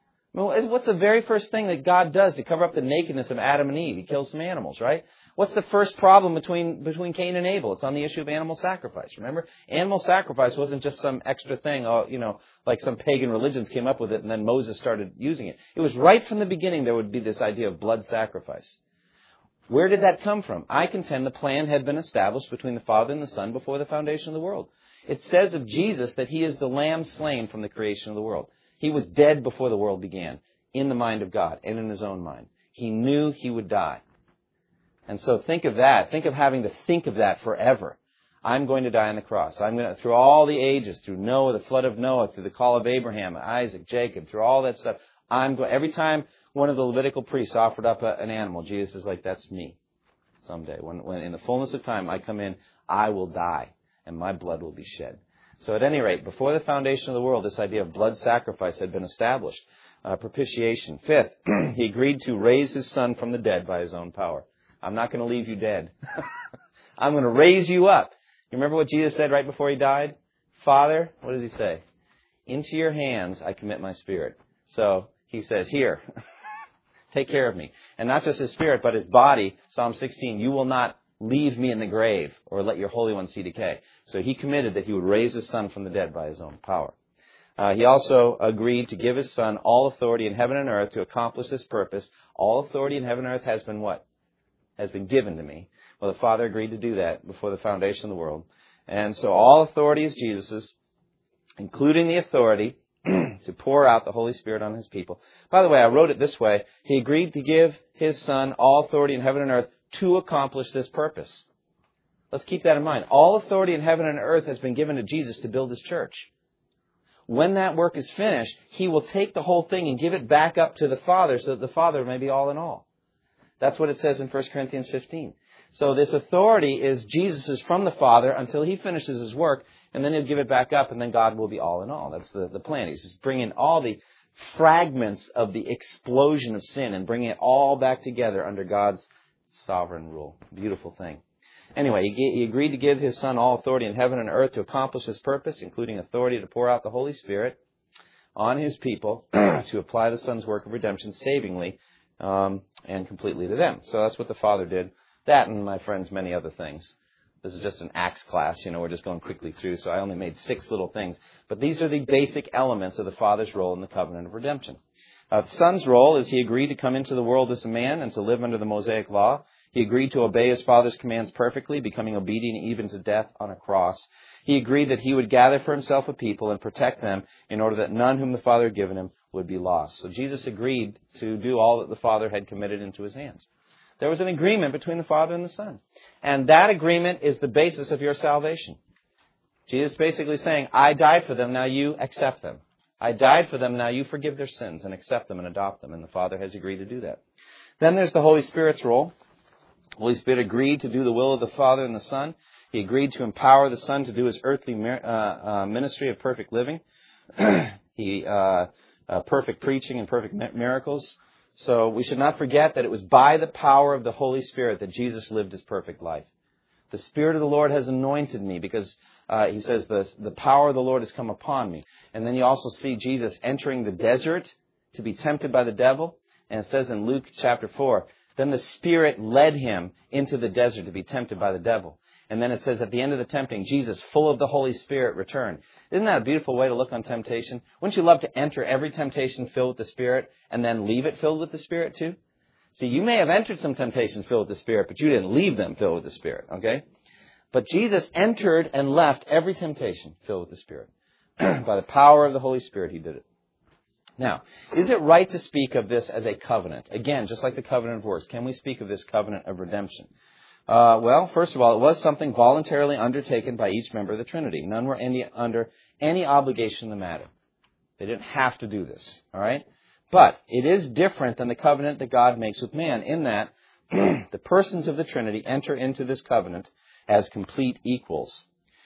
Well, what's the very first thing that God does to cover up the nakedness of Adam and Eve? He kills some animals, right? What's the first problem between between Cain and Abel? It's on the issue of animal sacrifice. Remember, animal sacrifice wasn't just some extra thing, oh, you know, like some pagan religions came up with it and then Moses started using it. It was right from the beginning there would be this idea of blood sacrifice. Where did that come from? I contend the plan had been established between the Father and the Son before the foundation of the world. It says of Jesus that He is the Lamb slain from the creation of the world. He was dead before the world began, in the mind of God and in His own mind. He knew He would die. And so think of that. Think of having to think of that forever. I'm going to die on the cross. I'm going to, through all the ages, through Noah, the flood of Noah, through the call of Abraham, Isaac, Jacob, through all that stuff, I'm going, every time one of the Levitical priests offered up a, an animal, Jesus is like, that's me someday. When, when in the fullness of time I come in, I will die and my blood will be shed. So at any rate, before the foundation of the world, this idea of blood sacrifice had been established. Uh, propitiation. Fifth, He agreed to raise His Son from the dead by His own power. I'm not going to leave you dead. I'm going to raise you up. You remember what Jesus said right before He died? Father, what does He say? Into your hands I commit my spirit. So He says, here, take care of me. And not just His spirit, but His body. Psalm sixteen, you will not leave me in the grave or let your Holy One see decay. So he committed that he would raise his Son from the dead by his own power. Uh, he also agreed to give his Son all authority in heaven and earth to accomplish this purpose. All authority in heaven and earth has been what? Has been given to me. Well, the Father agreed to do that before the foundation of the world. And so all authority is Jesus's, including the authority to pour out the Holy Spirit on his people. By the way, I wrote it this way. He agreed to give his Son all authority in heaven and earth to accomplish this purpose. Let's keep that in mind. All authority in heaven and earth has been given to Jesus to build his church. When that work is finished, he will take the whole thing and give it back up to the Father so that the Father may be all in all. That's what it says in First Corinthians fifteen. So this authority is Jesus's from the Father until he finishes his work, and then he'll give it back up, and then God will be all in all. That's the, the plan. He's just bringing all the fragments of the explosion of sin and bringing it all back together under God's sovereign rule. Beautiful thing. Anyway, he, he agreed to give his Son all authority in heaven and earth to accomplish his purpose, including authority to pour out the Holy Spirit on his people to apply the Son's work of redemption savingly um, and completely to them. So that's what the Father did. That and, my friends, many other things. This is just an Acts class. You know, we're just going quickly through, so I only made six little things. But these are the basic elements of the Father's role in the covenant of redemption. Uh, the Son's role is he agreed to come into the world as a man and to live under the Mosaic law. He agreed to obey his Father's commands perfectly, becoming obedient even to death on a cross. He agreed that he would gather for himself a people and protect them in order that none whom the Father had given him would be lost. So Jesus agreed to do all that the Father had committed into his hands. There was an agreement between the Father and the Son. And that agreement is the basis of your salvation. Jesus is basically saying, I died for them, now you accept them. I died for them, now you forgive their sins and accept them and adopt them. And the Father has agreed to do that. Then there's the Holy Spirit's role. The Holy Spirit agreed to do the will of the Father and the Son. He agreed to empower the Son to do his earthly uh, uh, ministry of perfect living. he uh, uh, perfect preaching and perfect miracles. So we should not forget that it was by the power of the Holy Spirit that Jesus lived his perfect life. The Spirit of the Lord has anointed me because uh, he says the, the power of the Lord has come upon me. And then you also see Jesus entering the desert to be tempted by the devil. And it says in Luke chapter four, then the Spirit led him into the desert to be tempted by the devil. And then it says at the end of the tempting, Jesus, full of the Holy Spirit, returned. Isn't that a beautiful way to look on temptation? Wouldn't you love to enter every temptation filled with the Spirit and then leave it filled with the Spirit too? See, you may have entered some temptations filled with the Spirit, but you didn't leave them filled with the Spirit, okay? But Jesus entered and left every temptation filled with the Spirit. By the power of the Holy Spirit, he did it. Now, is it right to speak of this as a covenant? Again, just like the covenant of works, can we speak of this covenant of redemption? Uh, well, first of all, it was something voluntarily undertaken by each member of the Trinity. None were any, under any obligation in the matter. They didn't have to do this, all right? But it is different than the covenant that God makes with man in that the persons of the Trinity enter into this covenant as complete equals.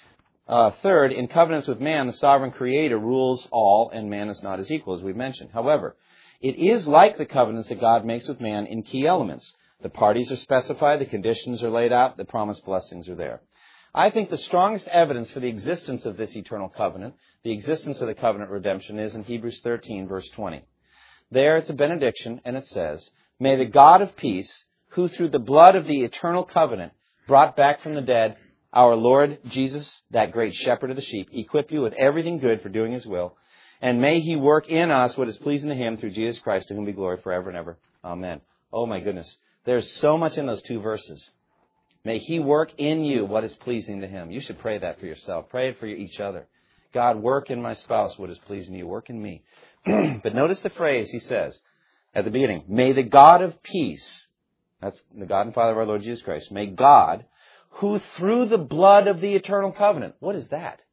Uh, third, in covenants with man, the sovereign creator rules all, and man is not his equal, as we've mentioned. However, it is like the covenants that God makes with man in key elements. The parties are specified, the conditions are laid out, the promised blessings are there. I think the strongest evidence for the existence of this eternal covenant, the existence of the covenant of redemption, is in Hebrews thirteen, verse twenty. There it's a benediction, and it says, may the God of peace, who through the blood of the eternal covenant brought back from the dead our Lord Jesus, that great shepherd of the sheep, equip you with everything good for doing his will, and may he work in us what is pleasing to him through Jesus Christ, to whom be glory forever and ever. Amen. Oh my goodness. There's so much in those two verses. May he work in you what is pleasing to him. You should pray that for yourself. Pray it for each other. God, work in my spouse what is pleasing to you. Work in me. But notice the phrase he says at the beginning. May the God of peace, that's the God and Father of our Lord Jesus Christ, may God, who through the blood of the eternal covenant. What is that?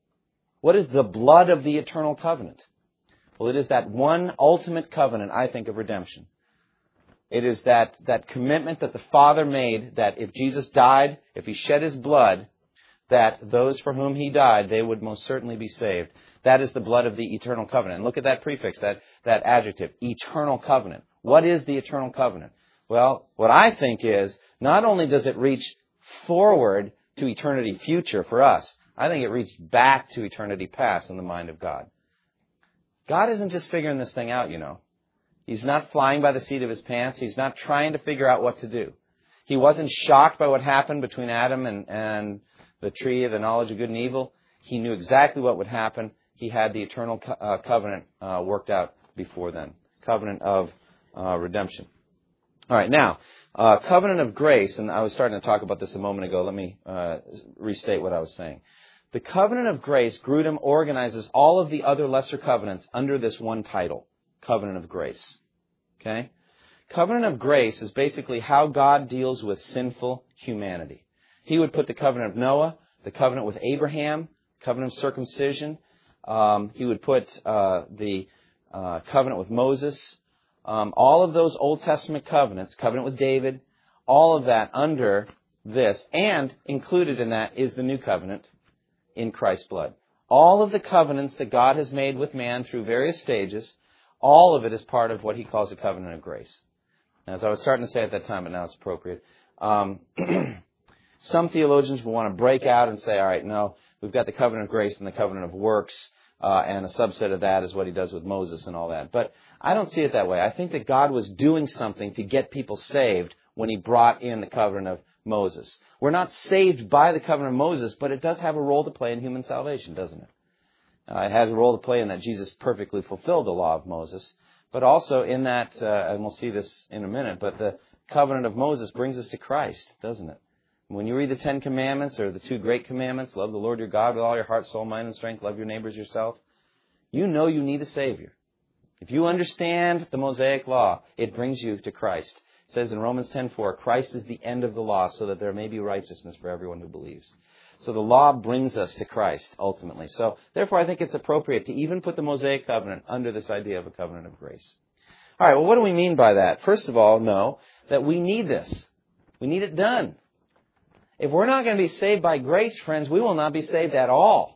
What is the blood of the eternal covenant? Well, it is that one ultimate covenant, I think, of redemption. It is that, that commitment that the Father made that if Jesus died, if he shed his blood, that those for whom he died, they would most certainly be saved. That is the blood of the eternal covenant. And look at that prefix, that, that adjective, eternal covenant. What is the eternal covenant? Well, what I think is, not only does it reach forward to eternity future for us, I think it reached back to eternity past in the mind of God. God isn't just figuring this thing out, you know. He's not flying by the seat of his pants. He's not trying to figure out what to do. He wasn't shocked by what happened between Adam and, and the tree of the knowledge of good and evil. He knew exactly what would happen. He had the eternal co- uh, covenant uh, worked out before then. Covenant of uh, redemption. All right, now, uh, covenant of grace, and I was starting to talk about this a moment ago. Let me uh, restate what I was saying. The covenant of grace, Grudem organizes all of the other lesser covenants under this one title, covenant of grace. Okay? Covenant of grace is basically how God deals with sinful humanity. He would put the covenant of Noah, the covenant with Abraham, covenant of circumcision. Um, he would put uh, the uh, covenant with Moses. Um, all of those Old Testament covenants, covenant with David, all of that under this, and included in that is the new covenant in Christ's blood. All of the covenants that God has made with man through various stages, all of it is part of what he calls the covenant of grace. As I was starting to say at that time, but now it's appropriate. Um, some theologians will want to break out and say, all right, no, we've got the covenant of grace and the covenant of works, uh, and a subset of that is what he does with Moses and all that. But I don't see it that way. I think that God was doing something to get people saved when he brought in the covenant of Moses. We're not saved by the covenant of Moses, but it does have a role to play in human salvation, doesn't it? Uh, it has a role to play in that Jesus perfectly fulfilled the law of Moses, but also in that, uh, and we'll see this in a minute, but the covenant of Moses brings us to Christ, doesn't it? When you read the Ten Commandments, or the two great commandments, love the Lord your God with all your heart, soul, mind, and strength, love your neighbors yourself, you know you need a Savior. If you understand the Mosaic law, it brings you to Christ. It says in Romans ten four, Christ is the end of the law, so that there may be righteousness for everyone who believes. So the law brings us to Christ, ultimately. So, therefore, I think it's appropriate to even put the Mosaic covenant under this idea of a covenant of grace. All right, well, what do we mean by that? First of all, know that we need this. We need it done. If we're not going to be saved by grace, friends, we will not be saved at all.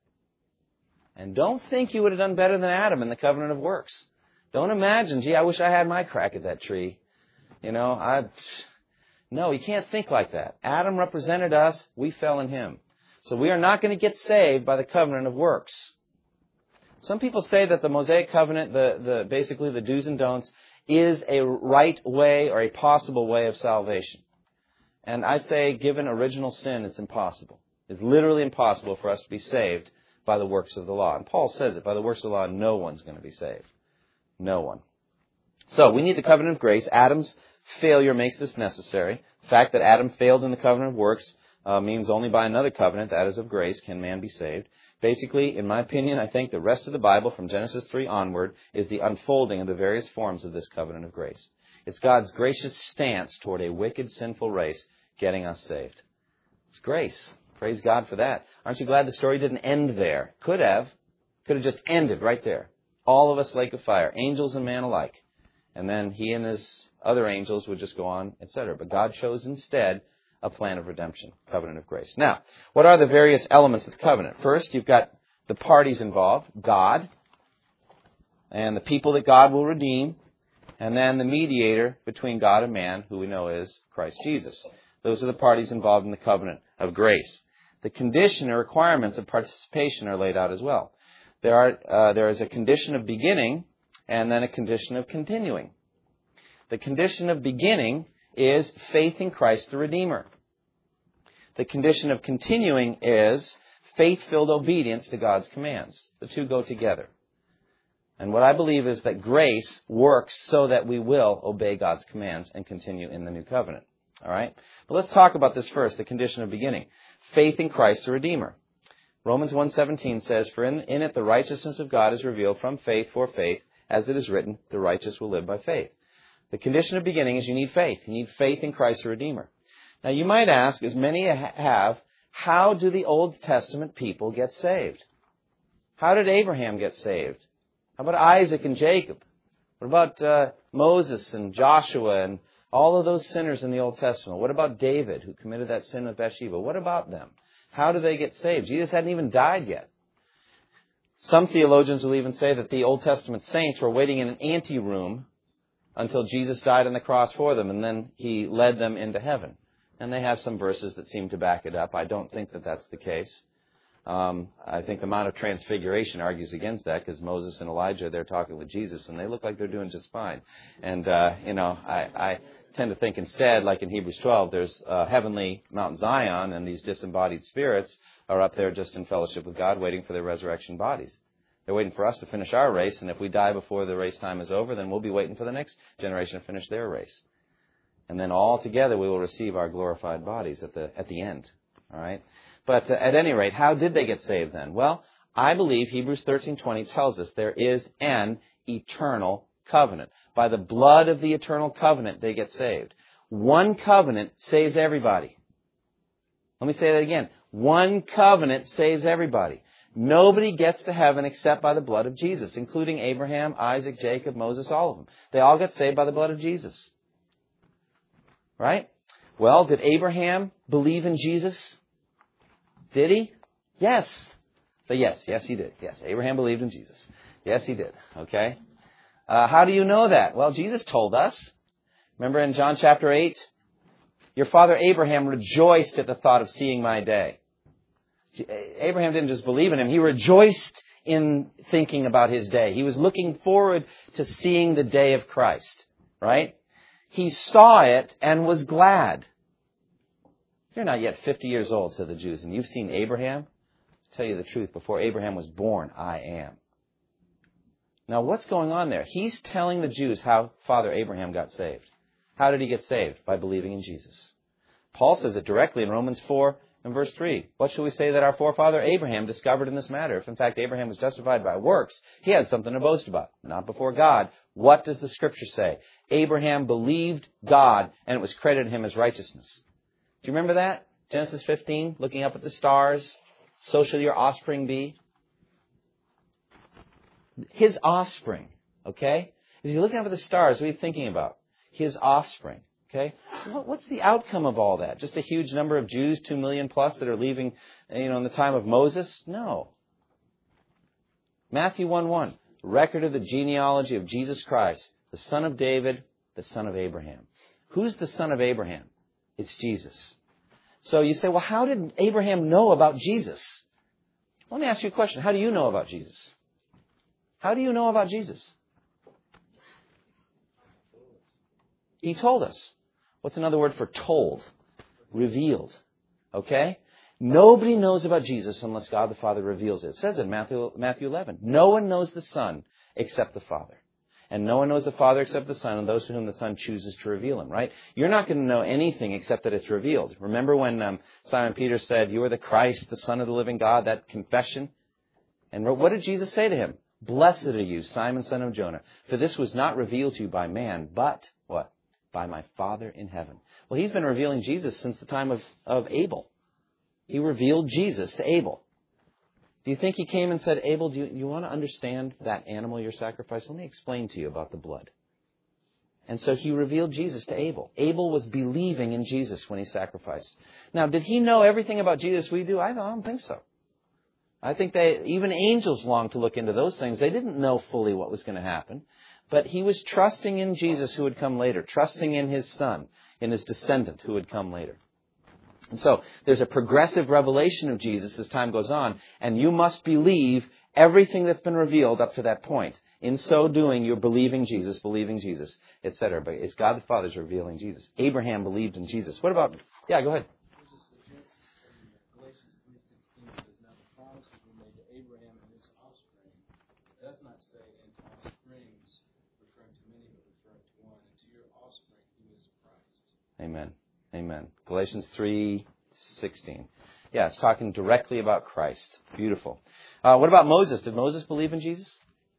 And don't think you would have done better than Adam in the covenant of works. Don't imagine, gee, I wish I had my crack at that tree. You know, I... No, you can't think like that. Adam represented us. We fell in him. So we are not going to get saved by the covenant of works. Some people say that the Mosaic covenant, the, the basically the do's and don'ts, is a right way or a possible way of salvation. And I say, given original sin, it's impossible. It's literally impossible for us to be saved by the works of the law. And Paul says it, by the works of the law, no one's going to be saved. No one. So we need the covenant of grace. Adam's failure makes this necessary. The fact that Adam failed in the covenant of works uh, means only by another covenant, that is of grace, can man be saved. Basically, in my opinion, I think the rest of the Bible, from Genesis three onward, is the unfolding of the various forms of this covenant of grace. It's God's gracious stance toward a wicked, sinful race getting us saved. It's grace. Praise God for that. Aren't you glad the story didn't end there? Could have. Could have just ended right there. All of us, lake of fire, angels and man alike. And then he and his other angels would just go on, et cetera. But God chose instead a plan of redemption, covenant of grace. Now, what are the various elements of the covenant? First, you've got the parties involved, God, and the people that God will redeem, and then the mediator between God and man, who we know is Christ Jesus. Those are the parties involved in the covenant of grace. The condition or requirements of participation are laid out as well. There are uh, there is a condition of beginning and then a condition of continuing. The condition of beginning is faith in Christ the Redeemer. The condition of continuing is faith-filled obedience to God's commands. The two go together. And what I believe is that grace works so that we will obey God's commands and continue in the new covenant. All right? But let's talk about this first, the condition of beginning. Faith in Christ the Redeemer. Romans one seventeen says, For in, in it the righteousness of God is revealed from faith for faith, as it is written, the righteous will live by faith. The condition of beginning is you need faith. You need faith in Christ the Redeemer. Now you might ask, as many have, how do the Old Testament people get saved? How did Abraham get saved? How about Isaac and Jacob? What about uh, Moses and Joshua and all of those sinners in the Old Testament? What about David, who committed that sin of Bathsheba? What about them? How do they get saved? Jesus hadn't even died yet. Some theologians will even say that the Old Testament saints were waiting in an anteroom until Jesus died on the cross for them, and then he led them into heaven. And they have some verses that seem to back it up. I don't think that that's the case. Um, I think the Mount of Transfiguration argues against that because Moses and Elijah, they're talking with Jesus, and they look like they're doing just fine. And, uh, you know, I, I tend to think instead, like in Hebrews twelve, there's uh, heavenly Mount Zion, and these disembodied spirits are up there just in fellowship with God, waiting for their resurrection bodies. They're waiting for us to finish our race, and if we die before the race time is over, then we'll be waiting for the next generation to finish their race. And then all together we will receive our glorified bodies at the at the end. All right? But uh, at any rate, how did they get saved then? Well, I believe Hebrews thirteen twenty tells us there is an eternal covenant. By the blood of the eternal covenant, they get saved. One covenant saves everybody. Let me say that again. One covenant saves everybody. Nobody gets to heaven except by the blood of Jesus, including Abraham, Isaac, Jacob, Moses, all of them. They all got saved by the blood of Jesus. Right? Well, did Abraham believe in Jesus? Did he? Yes. So yes, yes he did. Yes, Abraham believed in Jesus. Yes, he did. Okay? Uh, how do you know that? Well, Jesus told us. Remember in John chapter eight? Your father Abraham rejoiced at the thought of seeing my day. Abraham didn't just believe in him. He rejoiced in thinking about his day. He was looking forward to seeing the day of Christ. Right? He saw it and was glad. You're not yet fifty years old, said the Jews, and you've seen Abraham? I'll tell you the truth, before Abraham was born, I am. Now, what's going on there? He's telling the Jews how Father Abraham got saved. How did he get saved? By believing in Jesus. Paul says it directly in Romans four and verse three. What shall we say that our forefather Abraham discovered in this matter? If in fact Abraham was justified by works, he had something to boast about, not before God. What does the Scripture say? Abraham believed God, and it was credited him as righteousness. Do you remember that? Genesis fifteen, looking up at the stars. So shall your offspring be. His offspring, okay? As you're looking up at the stars, what are you thinking about? His offspring, okay? What's the outcome of all that? Just a huge number of Jews, two million plus, that are leaving, you know, in the time of Moses? No. Matthew one one, record of the genealogy of Jesus Christ, the son of David, the son of Abraham. Who's the son of Abraham? It's Jesus. So you say, well, how did Abraham know about Jesus? Let me ask you a question. How do you know about Jesus? How do you know about Jesus? He told us. What's another word for told? Revealed. Okay? Nobody knows about Jesus unless God the Father reveals it. It says in Matthew, Matthew eleven, no one knows the Son except the Father. And no one knows the Father except the Son, and those to whom the Son chooses to reveal Him, right? You're not going to know anything except that it's revealed. Remember when um, Simon Peter said, you are the Christ, the Son of the living God, that confession? And what did Jesus say to him? Blessed are you, Simon, son of Jonah, for this was not revealed to you by man, but, what? By my Father in heaven. Well, He's been revealing Jesus since the time of, of Abel. He revealed Jesus to Abel. Do you think He came and said, Abel, do you, you want to understand that animal you're sacrificing? Let me explain to you about the blood. And so He revealed Jesus to Abel. Abel was believing in Jesus when he sacrificed. Now, did he know everything about Jesus we do? I don't think so. I think they, even angels longed to look into those things. They didn't know fully what was going to happen. But he was trusting in Jesus who would come later, trusting in His Son, in His descendant who would come later. And so there's a progressive revelation of Jesus as time goes on, and you must believe everything that's been revealed up to that point. In so doing, you're believing Jesus, believing Jesus, et cetera. But it's God the Father's revealing Jesus. Abraham believed in Jesus. What about... Yeah, go ahead. Amen. Amen. Galatians three sixteen. Yeah, it's talking directly about Christ. Beautiful. Uh, what about Moses? Did Moses believe in Jesus?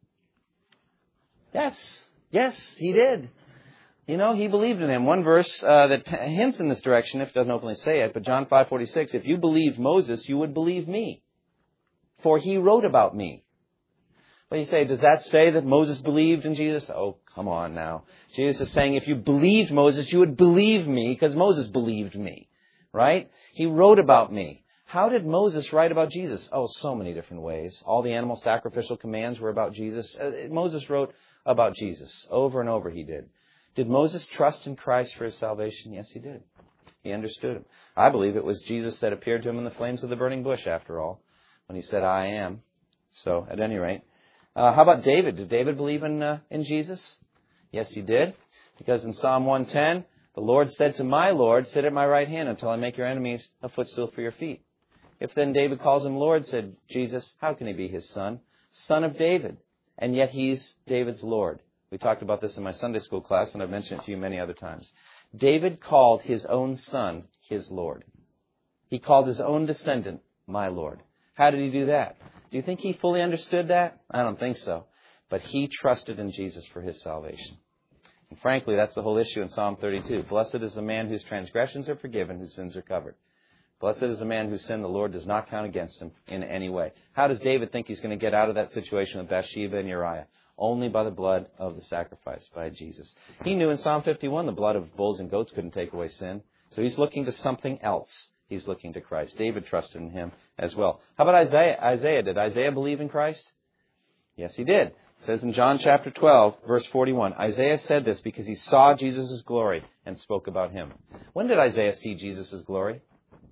Yes. Yes, he did. You know, he believed in Him. One verse uh, that t- hints in this direction, if it doesn't openly say it, but John five forty-six, if you believed Moses, you would believe me, for he wrote about me. But you say, does that say that Moses believed in Jesus? Oh, come on now. Jesus is saying if you believed Moses, you would believe me because Moses believed me. Right? He wrote about me. How did Moses write about Jesus? Oh, so many different ways. All the animal sacrificial commands were about Jesus. Uh, Moses wrote about Jesus. Over and over he did. Did Moses trust in Christ for his salvation? Yes, he did. He understood Him. I believe it was Jesus that appeared to him in the flames of the burning bush, after all. when he said, I am. So, at any rate. Uh, how about David? Did David believe in uh, in Jesus? Yes, he did. Because in Psalm one ten, the Lord said to my Lord, sit at my right hand until I make your enemies a footstool for your feet. If then David calls him Lord, said Jesus, how can he be his son? Son of David. And yet he's David's Lord. We talked about this in my Sunday school class, and I've mentioned it to you many other times. David called his own son his Lord. He called his own descendant my Lord. How did he do that? Do you think he fully understood that? I don't think so. But he trusted in Jesus for his salvation. And frankly, that's the whole issue in Psalm thirty-two. Blessed is the man whose transgressions are forgiven, whose sins are covered. Blessed is the man whose sin the Lord does not count against him in any way. How does David think he's going to get out of that situation with Bathsheba and Uriah? Only by the blood of the sacrifice, by Jesus. He knew in Psalm fifty-one the blood of bulls and goats couldn't take away sin. So he's looking to something else. He's looking to Christ. David trusted in him as well. How about Isaiah? Isaiah, did Isaiah believe in Christ? Yes, he did. It says in John chapter twelve, verse forty-one, Isaiah said this because he saw Jesus' glory and spoke about him. When did Isaiah see Jesus' glory?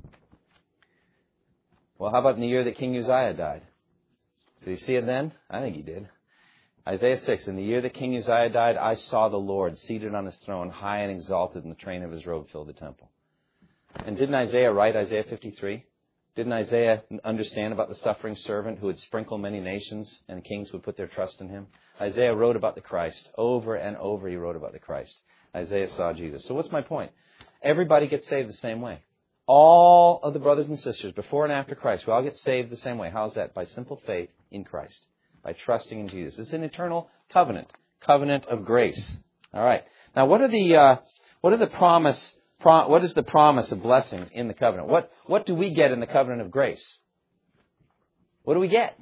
Well, how about in the year that King Uzziah died? Did he see it then? I think he did. Isaiah six, in the year that King Uzziah died, I saw the Lord seated on his throne, high and exalted, and the train of his robe filled the temple. And didn't Isaiah write Isaiah fifty-three? Didn't Isaiah understand about the suffering servant who would sprinkle many nations and kings would put their trust in him? Isaiah wrote about the Christ. Over and over he wrote about the Christ. Isaiah saw Jesus. So what's my point? Everybody gets saved the same way. All of the brothers and sisters, before and after Christ, we all get saved the same way. How's that? By simple faith in Christ. By trusting in Jesus. It's an eternal covenant. Covenant of grace. All right. Now, what are the uh, what are the promise? Pro, what is the promise of blessings in the covenant? What what do we get in the covenant of grace? What do we get?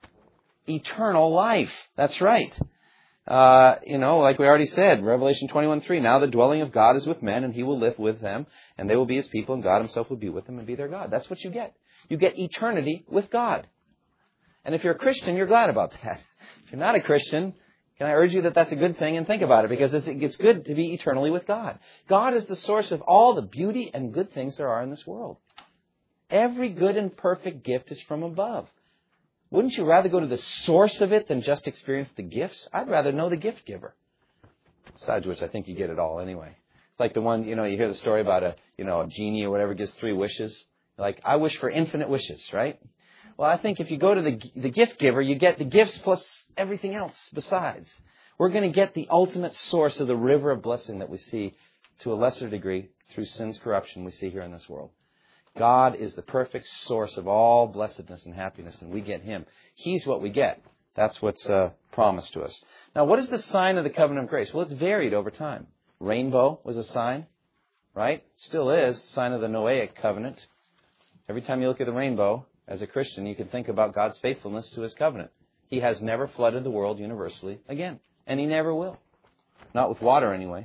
Eternal life. That's right. Uh, you know, like we already said, Revelation twenty-one three. Now the dwelling of God is with men, and He will live with them, and they will be His people, and God Himself will be with them and be their God. That's what you get. You get eternity with God. And if you're a Christian, you're glad about that. If you're not a Christian, can I urge you that that's a good thing and think about it, because it's, it's good to be eternally with God. God is the source of all the beauty and good things there are in this world. Every good and perfect gift is from above. Wouldn't you rather go to the source of it than just experience the gifts? I'd rather know the gift giver. Besides which, I think you get it all anyway. It's like the one, you know, you hear the story about a, you know, a genie or whatever gives three wishes. Like, I wish for infinite wishes, right? Well, I think if you go to the the gift giver, you get the gifts plus everything else besides. We're going to get the ultimate source of the river of blessing that we see to a lesser degree through sin's corruption we see here in this world. God is the perfect source of all blessedness and happiness, and we get Him. He's what we get. That's what's uh, promised to us. Now, what is the sign of the covenant of grace? Well, it's varied over time. Rainbow was a sign, right? Still is, sign of the Noahic covenant. Every time you look at the rainbow, as a Christian, you can think about God's faithfulness to His covenant. He has never flooded the world universally again, and He never will. Not with water, anyway.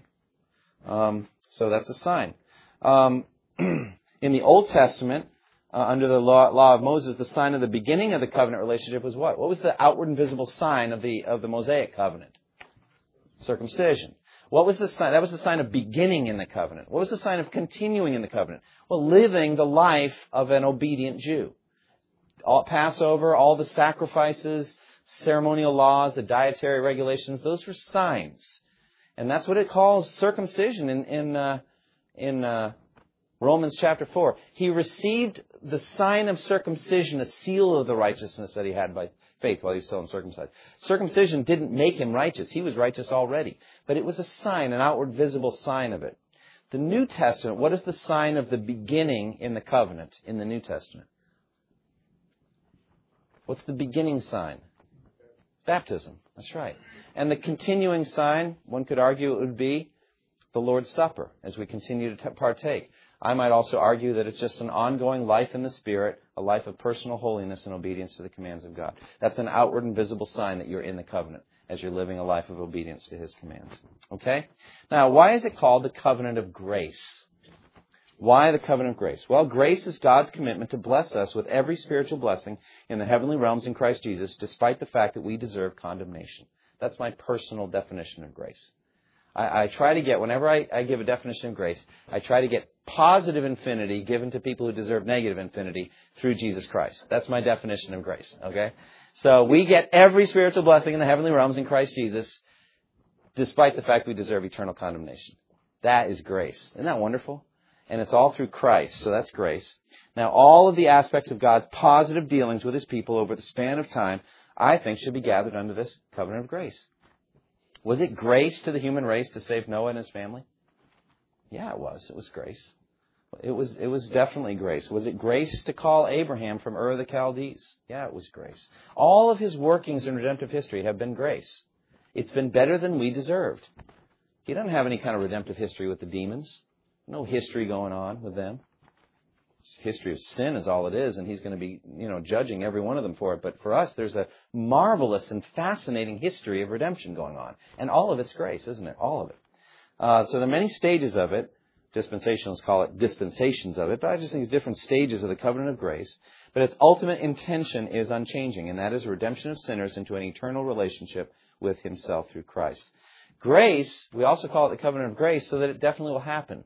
Um, so that's a sign. Um, in the Old Testament, uh, under the law, law of Moses, the sign of the beginning of the covenant relationship was what? What was the outward and visible sign of the of the Mosaic covenant? Circumcision. What was the sign? That was the sign of beginning in the covenant. What was the sign of continuing in the covenant? Well, living the life of an obedient Jew. All Passover, all the sacrifices, ceremonial laws, the dietary regulations, those were signs. And that's what it calls circumcision in in, uh, in uh, Romans chapter four. He received the sign of circumcision, a seal of the righteousness that he had by faith while he was still uncircumcised. Circumcision didn't make him righteous. He was righteous already. But it was a sign, an outward visible sign of it. The New Testament, what is the sign of the beginning in the covenant in the New Testament? What's the beginning sign? Baptism. That's right. And the continuing sign, one could argue it would be the Lord's Supper as we continue to partake. I might also argue that it's just an ongoing life in the Spirit, a life of personal holiness and obedience to the commands of God. That's an outward and visible sign that you're in the covenant as you're living a life of obedience to His commands. Okay? Now, why is it called the covenant of grace? Why the covenant of grace? Well, grace is God's commitment to bless us with every spiritual blessing in the heavenly realms in Christ Jesus, despite the fact that we deserve condemnation. That's my personal definition of grace. I, I try to get, whenever I, I give a definition of grace, I try to get positive infinity given to people who deserve negative infinity through Jesus Christ. That's my definition of grace, okay? So we get every spiritual blessing in the heavenly realms in Christ Jesus, despite the fact we deserve eternal condemnation. That is grace. Isn't that wonderful? And it's all through Christ, so that's grace. Now, all of the aspects of God's positive dealings with His people over the span of time, I think, should be gathered under this covenant of grace. Was it grace to the human race to save Noah and his family? Yeah, it was. It was grace. It was, it was definitely grace. Was it grace to call Abraham from Ur of the Chaldees? Yeah, it was grace. All of His workings in redemptive history have been grace. It's been better than we deserved. He doesn't have any kind of redemptive history with the demons. No history going on with them. History of sin is all it is, and He's going to be, you know, judging every one of them for it. But for us, there's a marvelous and fascinating history of redemption going on. And all of it's grace, isn't it? All of it. Uh, so there are many stages of it. Dispensationalists call it dispensations of it, but I just think it's different stages of the covenant of grace. But its ultimate intention is unchanging, and that is redemption of sinners into an eternal relationship with Himself through Christ. Grace, we also call it the covenant of grace, so that it definitely will happen.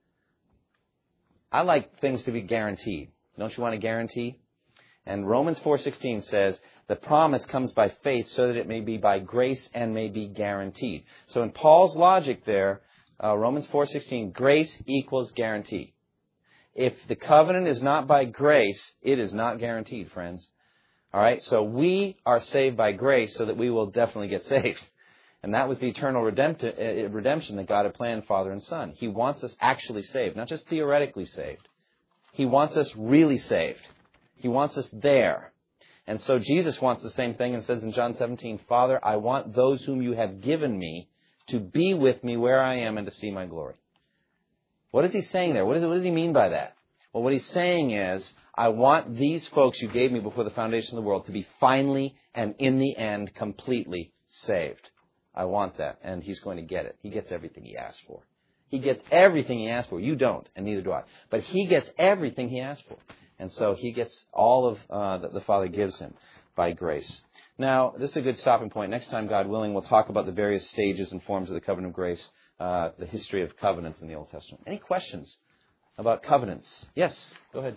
I like things to be guaranteed. Don't you want a guarantee? And Romans four sixteen says, the promise comes by faith so that it may be by grace and may be guaranteed. So in Paul's logic there, uh, Romans four sixteen, grace equals guarantee. If the covenant is not by grace, it is not guaranteed, friends. All right, so we are saved by grace so that we will definitely get saved. And that was the eternal redemption that God had planned, Father and Son. He wants us actually saved, not just theoretically saved. He wants us really saved. He wants us there. And so Jesus wants the same thing and says in John seventeen, Father, I want those whom you have given me to be with me where I am and to see my glory. What is He saying there? What, is, what does He mean by that? Well, what He's saying is, I want these folks you gave me before the foundation of the world to be finally and in the end completely saved. I want that, and He's going to get it. He gets everything He asked for. He gets everything He asked for. You don't, and neither do I. But He gets everything He asked for. And so He gets all of uh, that the Father gives Him by grace. Now, this is a good stopping point. Next time, God willing, we'll talk about the various stages and forms of the covenant of grace, uh, the history of covenants in the Old Testament. Any questions about covenants? Yes, go ahead.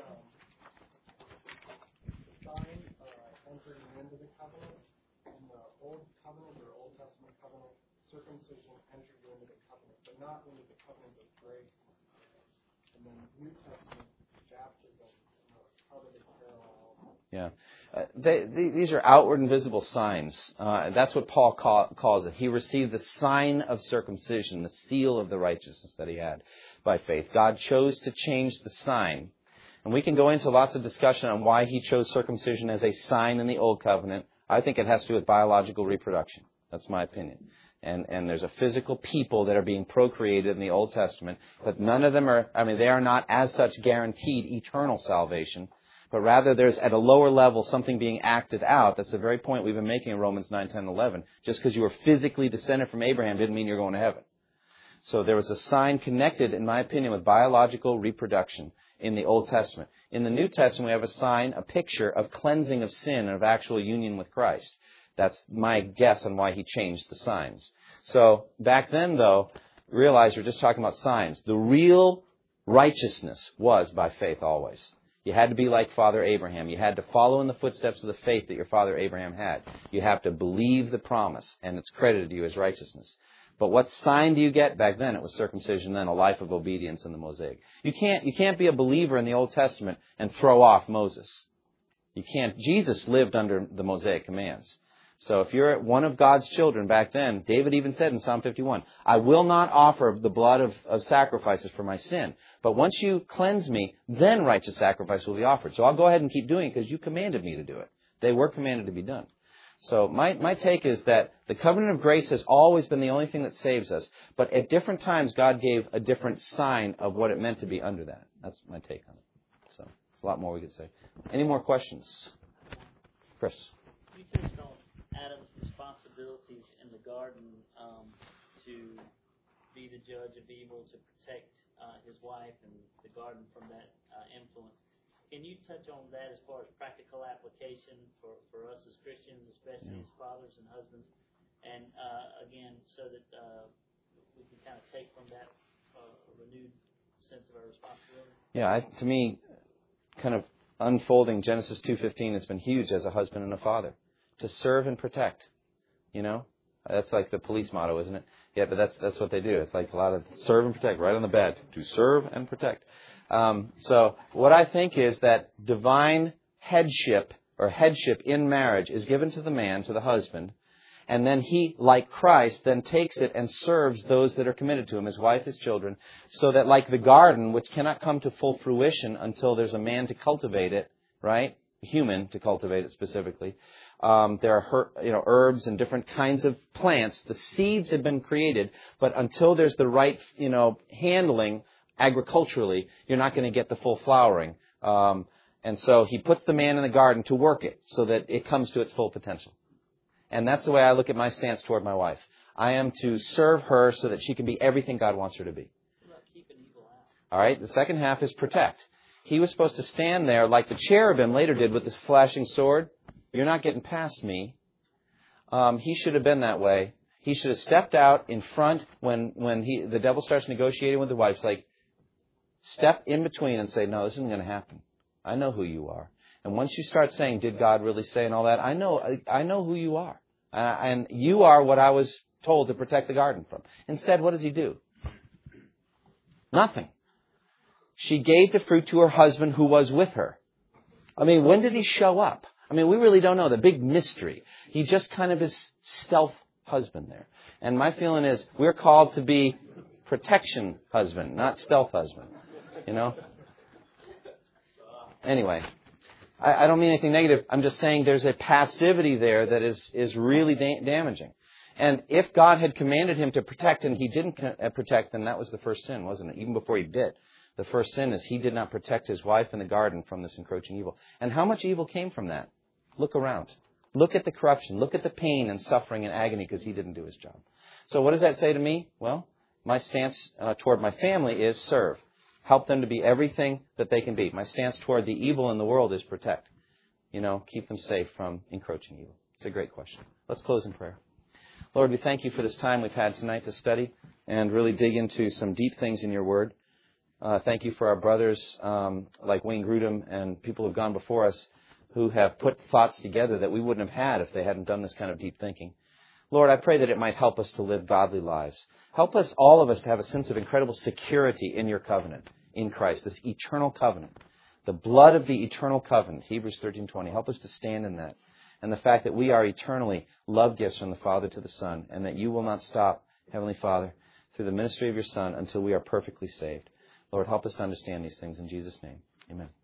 Circumcision entered you into the covenant, but not into the covenant of grace. And then New Testament baptism, you know, how do they parallel? Yeah. Uh, they, they, these are outward and visible signs. Uh, that's what Paul call, calls it. He received the sign of circumcision, the seal of the righteousness that he had by faith. God chose to change the sign. And we can go into lots of discussion on why He chose circumcision as a sign in the Old Covenant. I think it has to do with biological reproduction. That's my opinion. And, and there's a physical people that are being procreated in the Old Testament, but none of them are, I mean, they are not as such guaranteed eternal salvation, but rather there's at a lower level something being acted out. That's the very point we've been making in Romans nine, ten, eleven. Just because you were physically descended from Abraham didn't mean you're going to heaven. So there was a sign connected, in my opinion, with biological reproduction in the Old Testament. In the New Testament, we have a sign, a picture of cleansing of sin and of actual union with Christ. That's my guess on why He changed the signs. So back then, though, realize we're just talking about signs. The real righteousness was by faith always. You had to be like Father Abraham. You had to follow in the footsteps of the faith that your father Abraham had. You have to believe the promise, and it's credited to you as righteousness. But what sign do you get? Back then it was circumcision, then a life of obedience in the Mosaic. You can't, you can't be a believer in the Old Testament and throw off Moses. You can't. Jesus lived under the Mosaic commands. So if you're one of God's children back then, David even said in Psalm fifty-one, I will not offer the blood of, of sacrifices for my sin. But once you cleanse me, then righteous sacrifice will be offered. So I'll go ahead and keep doing it because you commanded me to do it. They were commanded to be done. So my, my take is that the covenant of grace has always been the only thing that saves us. But at different times, God gave a different sign of what it meant to be under that. That's my take on it. So there's a lot more we could say. Any more questions? Chris? You touched on Adam's responsibilities in the garden um, to be the judge of evil, to protect uh, his wife and the garden from that uh, influence. Can you touch on that as far as practical application for, for us as Christians, especially Yeah. as fathers and husbands? And uh, again, so that uh, kind of take from that uh, renewed sense of our responsibility? Yeah, I, to me, kind of unfolding Genesis two fifteen has been huge as a husband and a father. To serve and protect, you know? That's like the police motto, isn't it? Yeah, but that's that's what they do. It's like a lot of serve and protect, right on the bed. To serve and protect. Um, so what I think is that divine headship or headship in marriage is given to the man, to the husband, and then he, like Christ, then takes it and serves those that are committed to him, his wife, his children, so that like the garden, which cannot come to full fruition until there's a man to cultivate it, right? Human to cultivate it specifically. Um, there are her, you know, herbs and different kinds of plants. The seeds have been created, but until there's the right, you know, handling agriculturally, you're not going to get the full flowering. Um, and so he puts the man in the garden to work it so that it comes to its full potential. And that's the way I look at my stance toward my wife. I am to serve her so that she can be everything God wants her to be. What about keeping evil out? All right. The second half is protect. He was supposed to stand there like the cherubim later did with this flashing sword. You're not getting past me. Um, he should have been that way. He should have stepped out in front when, when he, the devil starts negotiating with the wife. It's like, step in between and say, no, this isn't going to happen. I know who you are. And once you start saying, did God really say and all that, I know, I, I know who you are. Uh, and you are what I was told to protect the garden from. Instead, what does he do? Nothing. She gave the fruit to her husband who was with her. I mean, when did he show up? I mean, we really don't know. The big mystery. He just kind of is stealth husband there. And my feeling is we're called to be protection husband, not stealth husband. You know? Anyway, I, I don't mean anything negative. I'm just saying there's a passivity there that is, is really da- damaging. And if God had commanded him to protect and he didn't protect, then that was the first sin, wasn't it? Even before he did. The first sin is he did not protect his wife in the garden from this encroaching evil. And how much evil came from that? Look around. Look at the corruption. Look at the pain and suffering and agony because he didn't do his job. So what does that say to me? Well, my stance uh, toward my family is serve. Help them to be everything that they can be. My stance toward the evil in the world is protect. You know, keep them safe from encroaching evil. It's a great question. Let's close in prayer. Lord, we thank you for this time we've had tonight to study and really dig into some deep things in your word. Uh, thank you for our brothers um, like Wayne Grudem and people who have gone before us who have put thoughts together that we wouldn't have had if they hadn't done this kind of deep thinking. Lord, I pray that it might help us to live godly lives. Help us, all of us, to have a sense of incredible security in your covenant, in Christ, this eternal covenant. The blood of the eternal covenant, Hebrews thirteen twenty. Help us to stand in that. And the fact that we are eternally love gifts from the Father to the Son, and that you will not stop, Heavenly Father, through the ministry of your Son until we are perfectly saved. Lord, help us to understand these things in Jesus' name. Amen.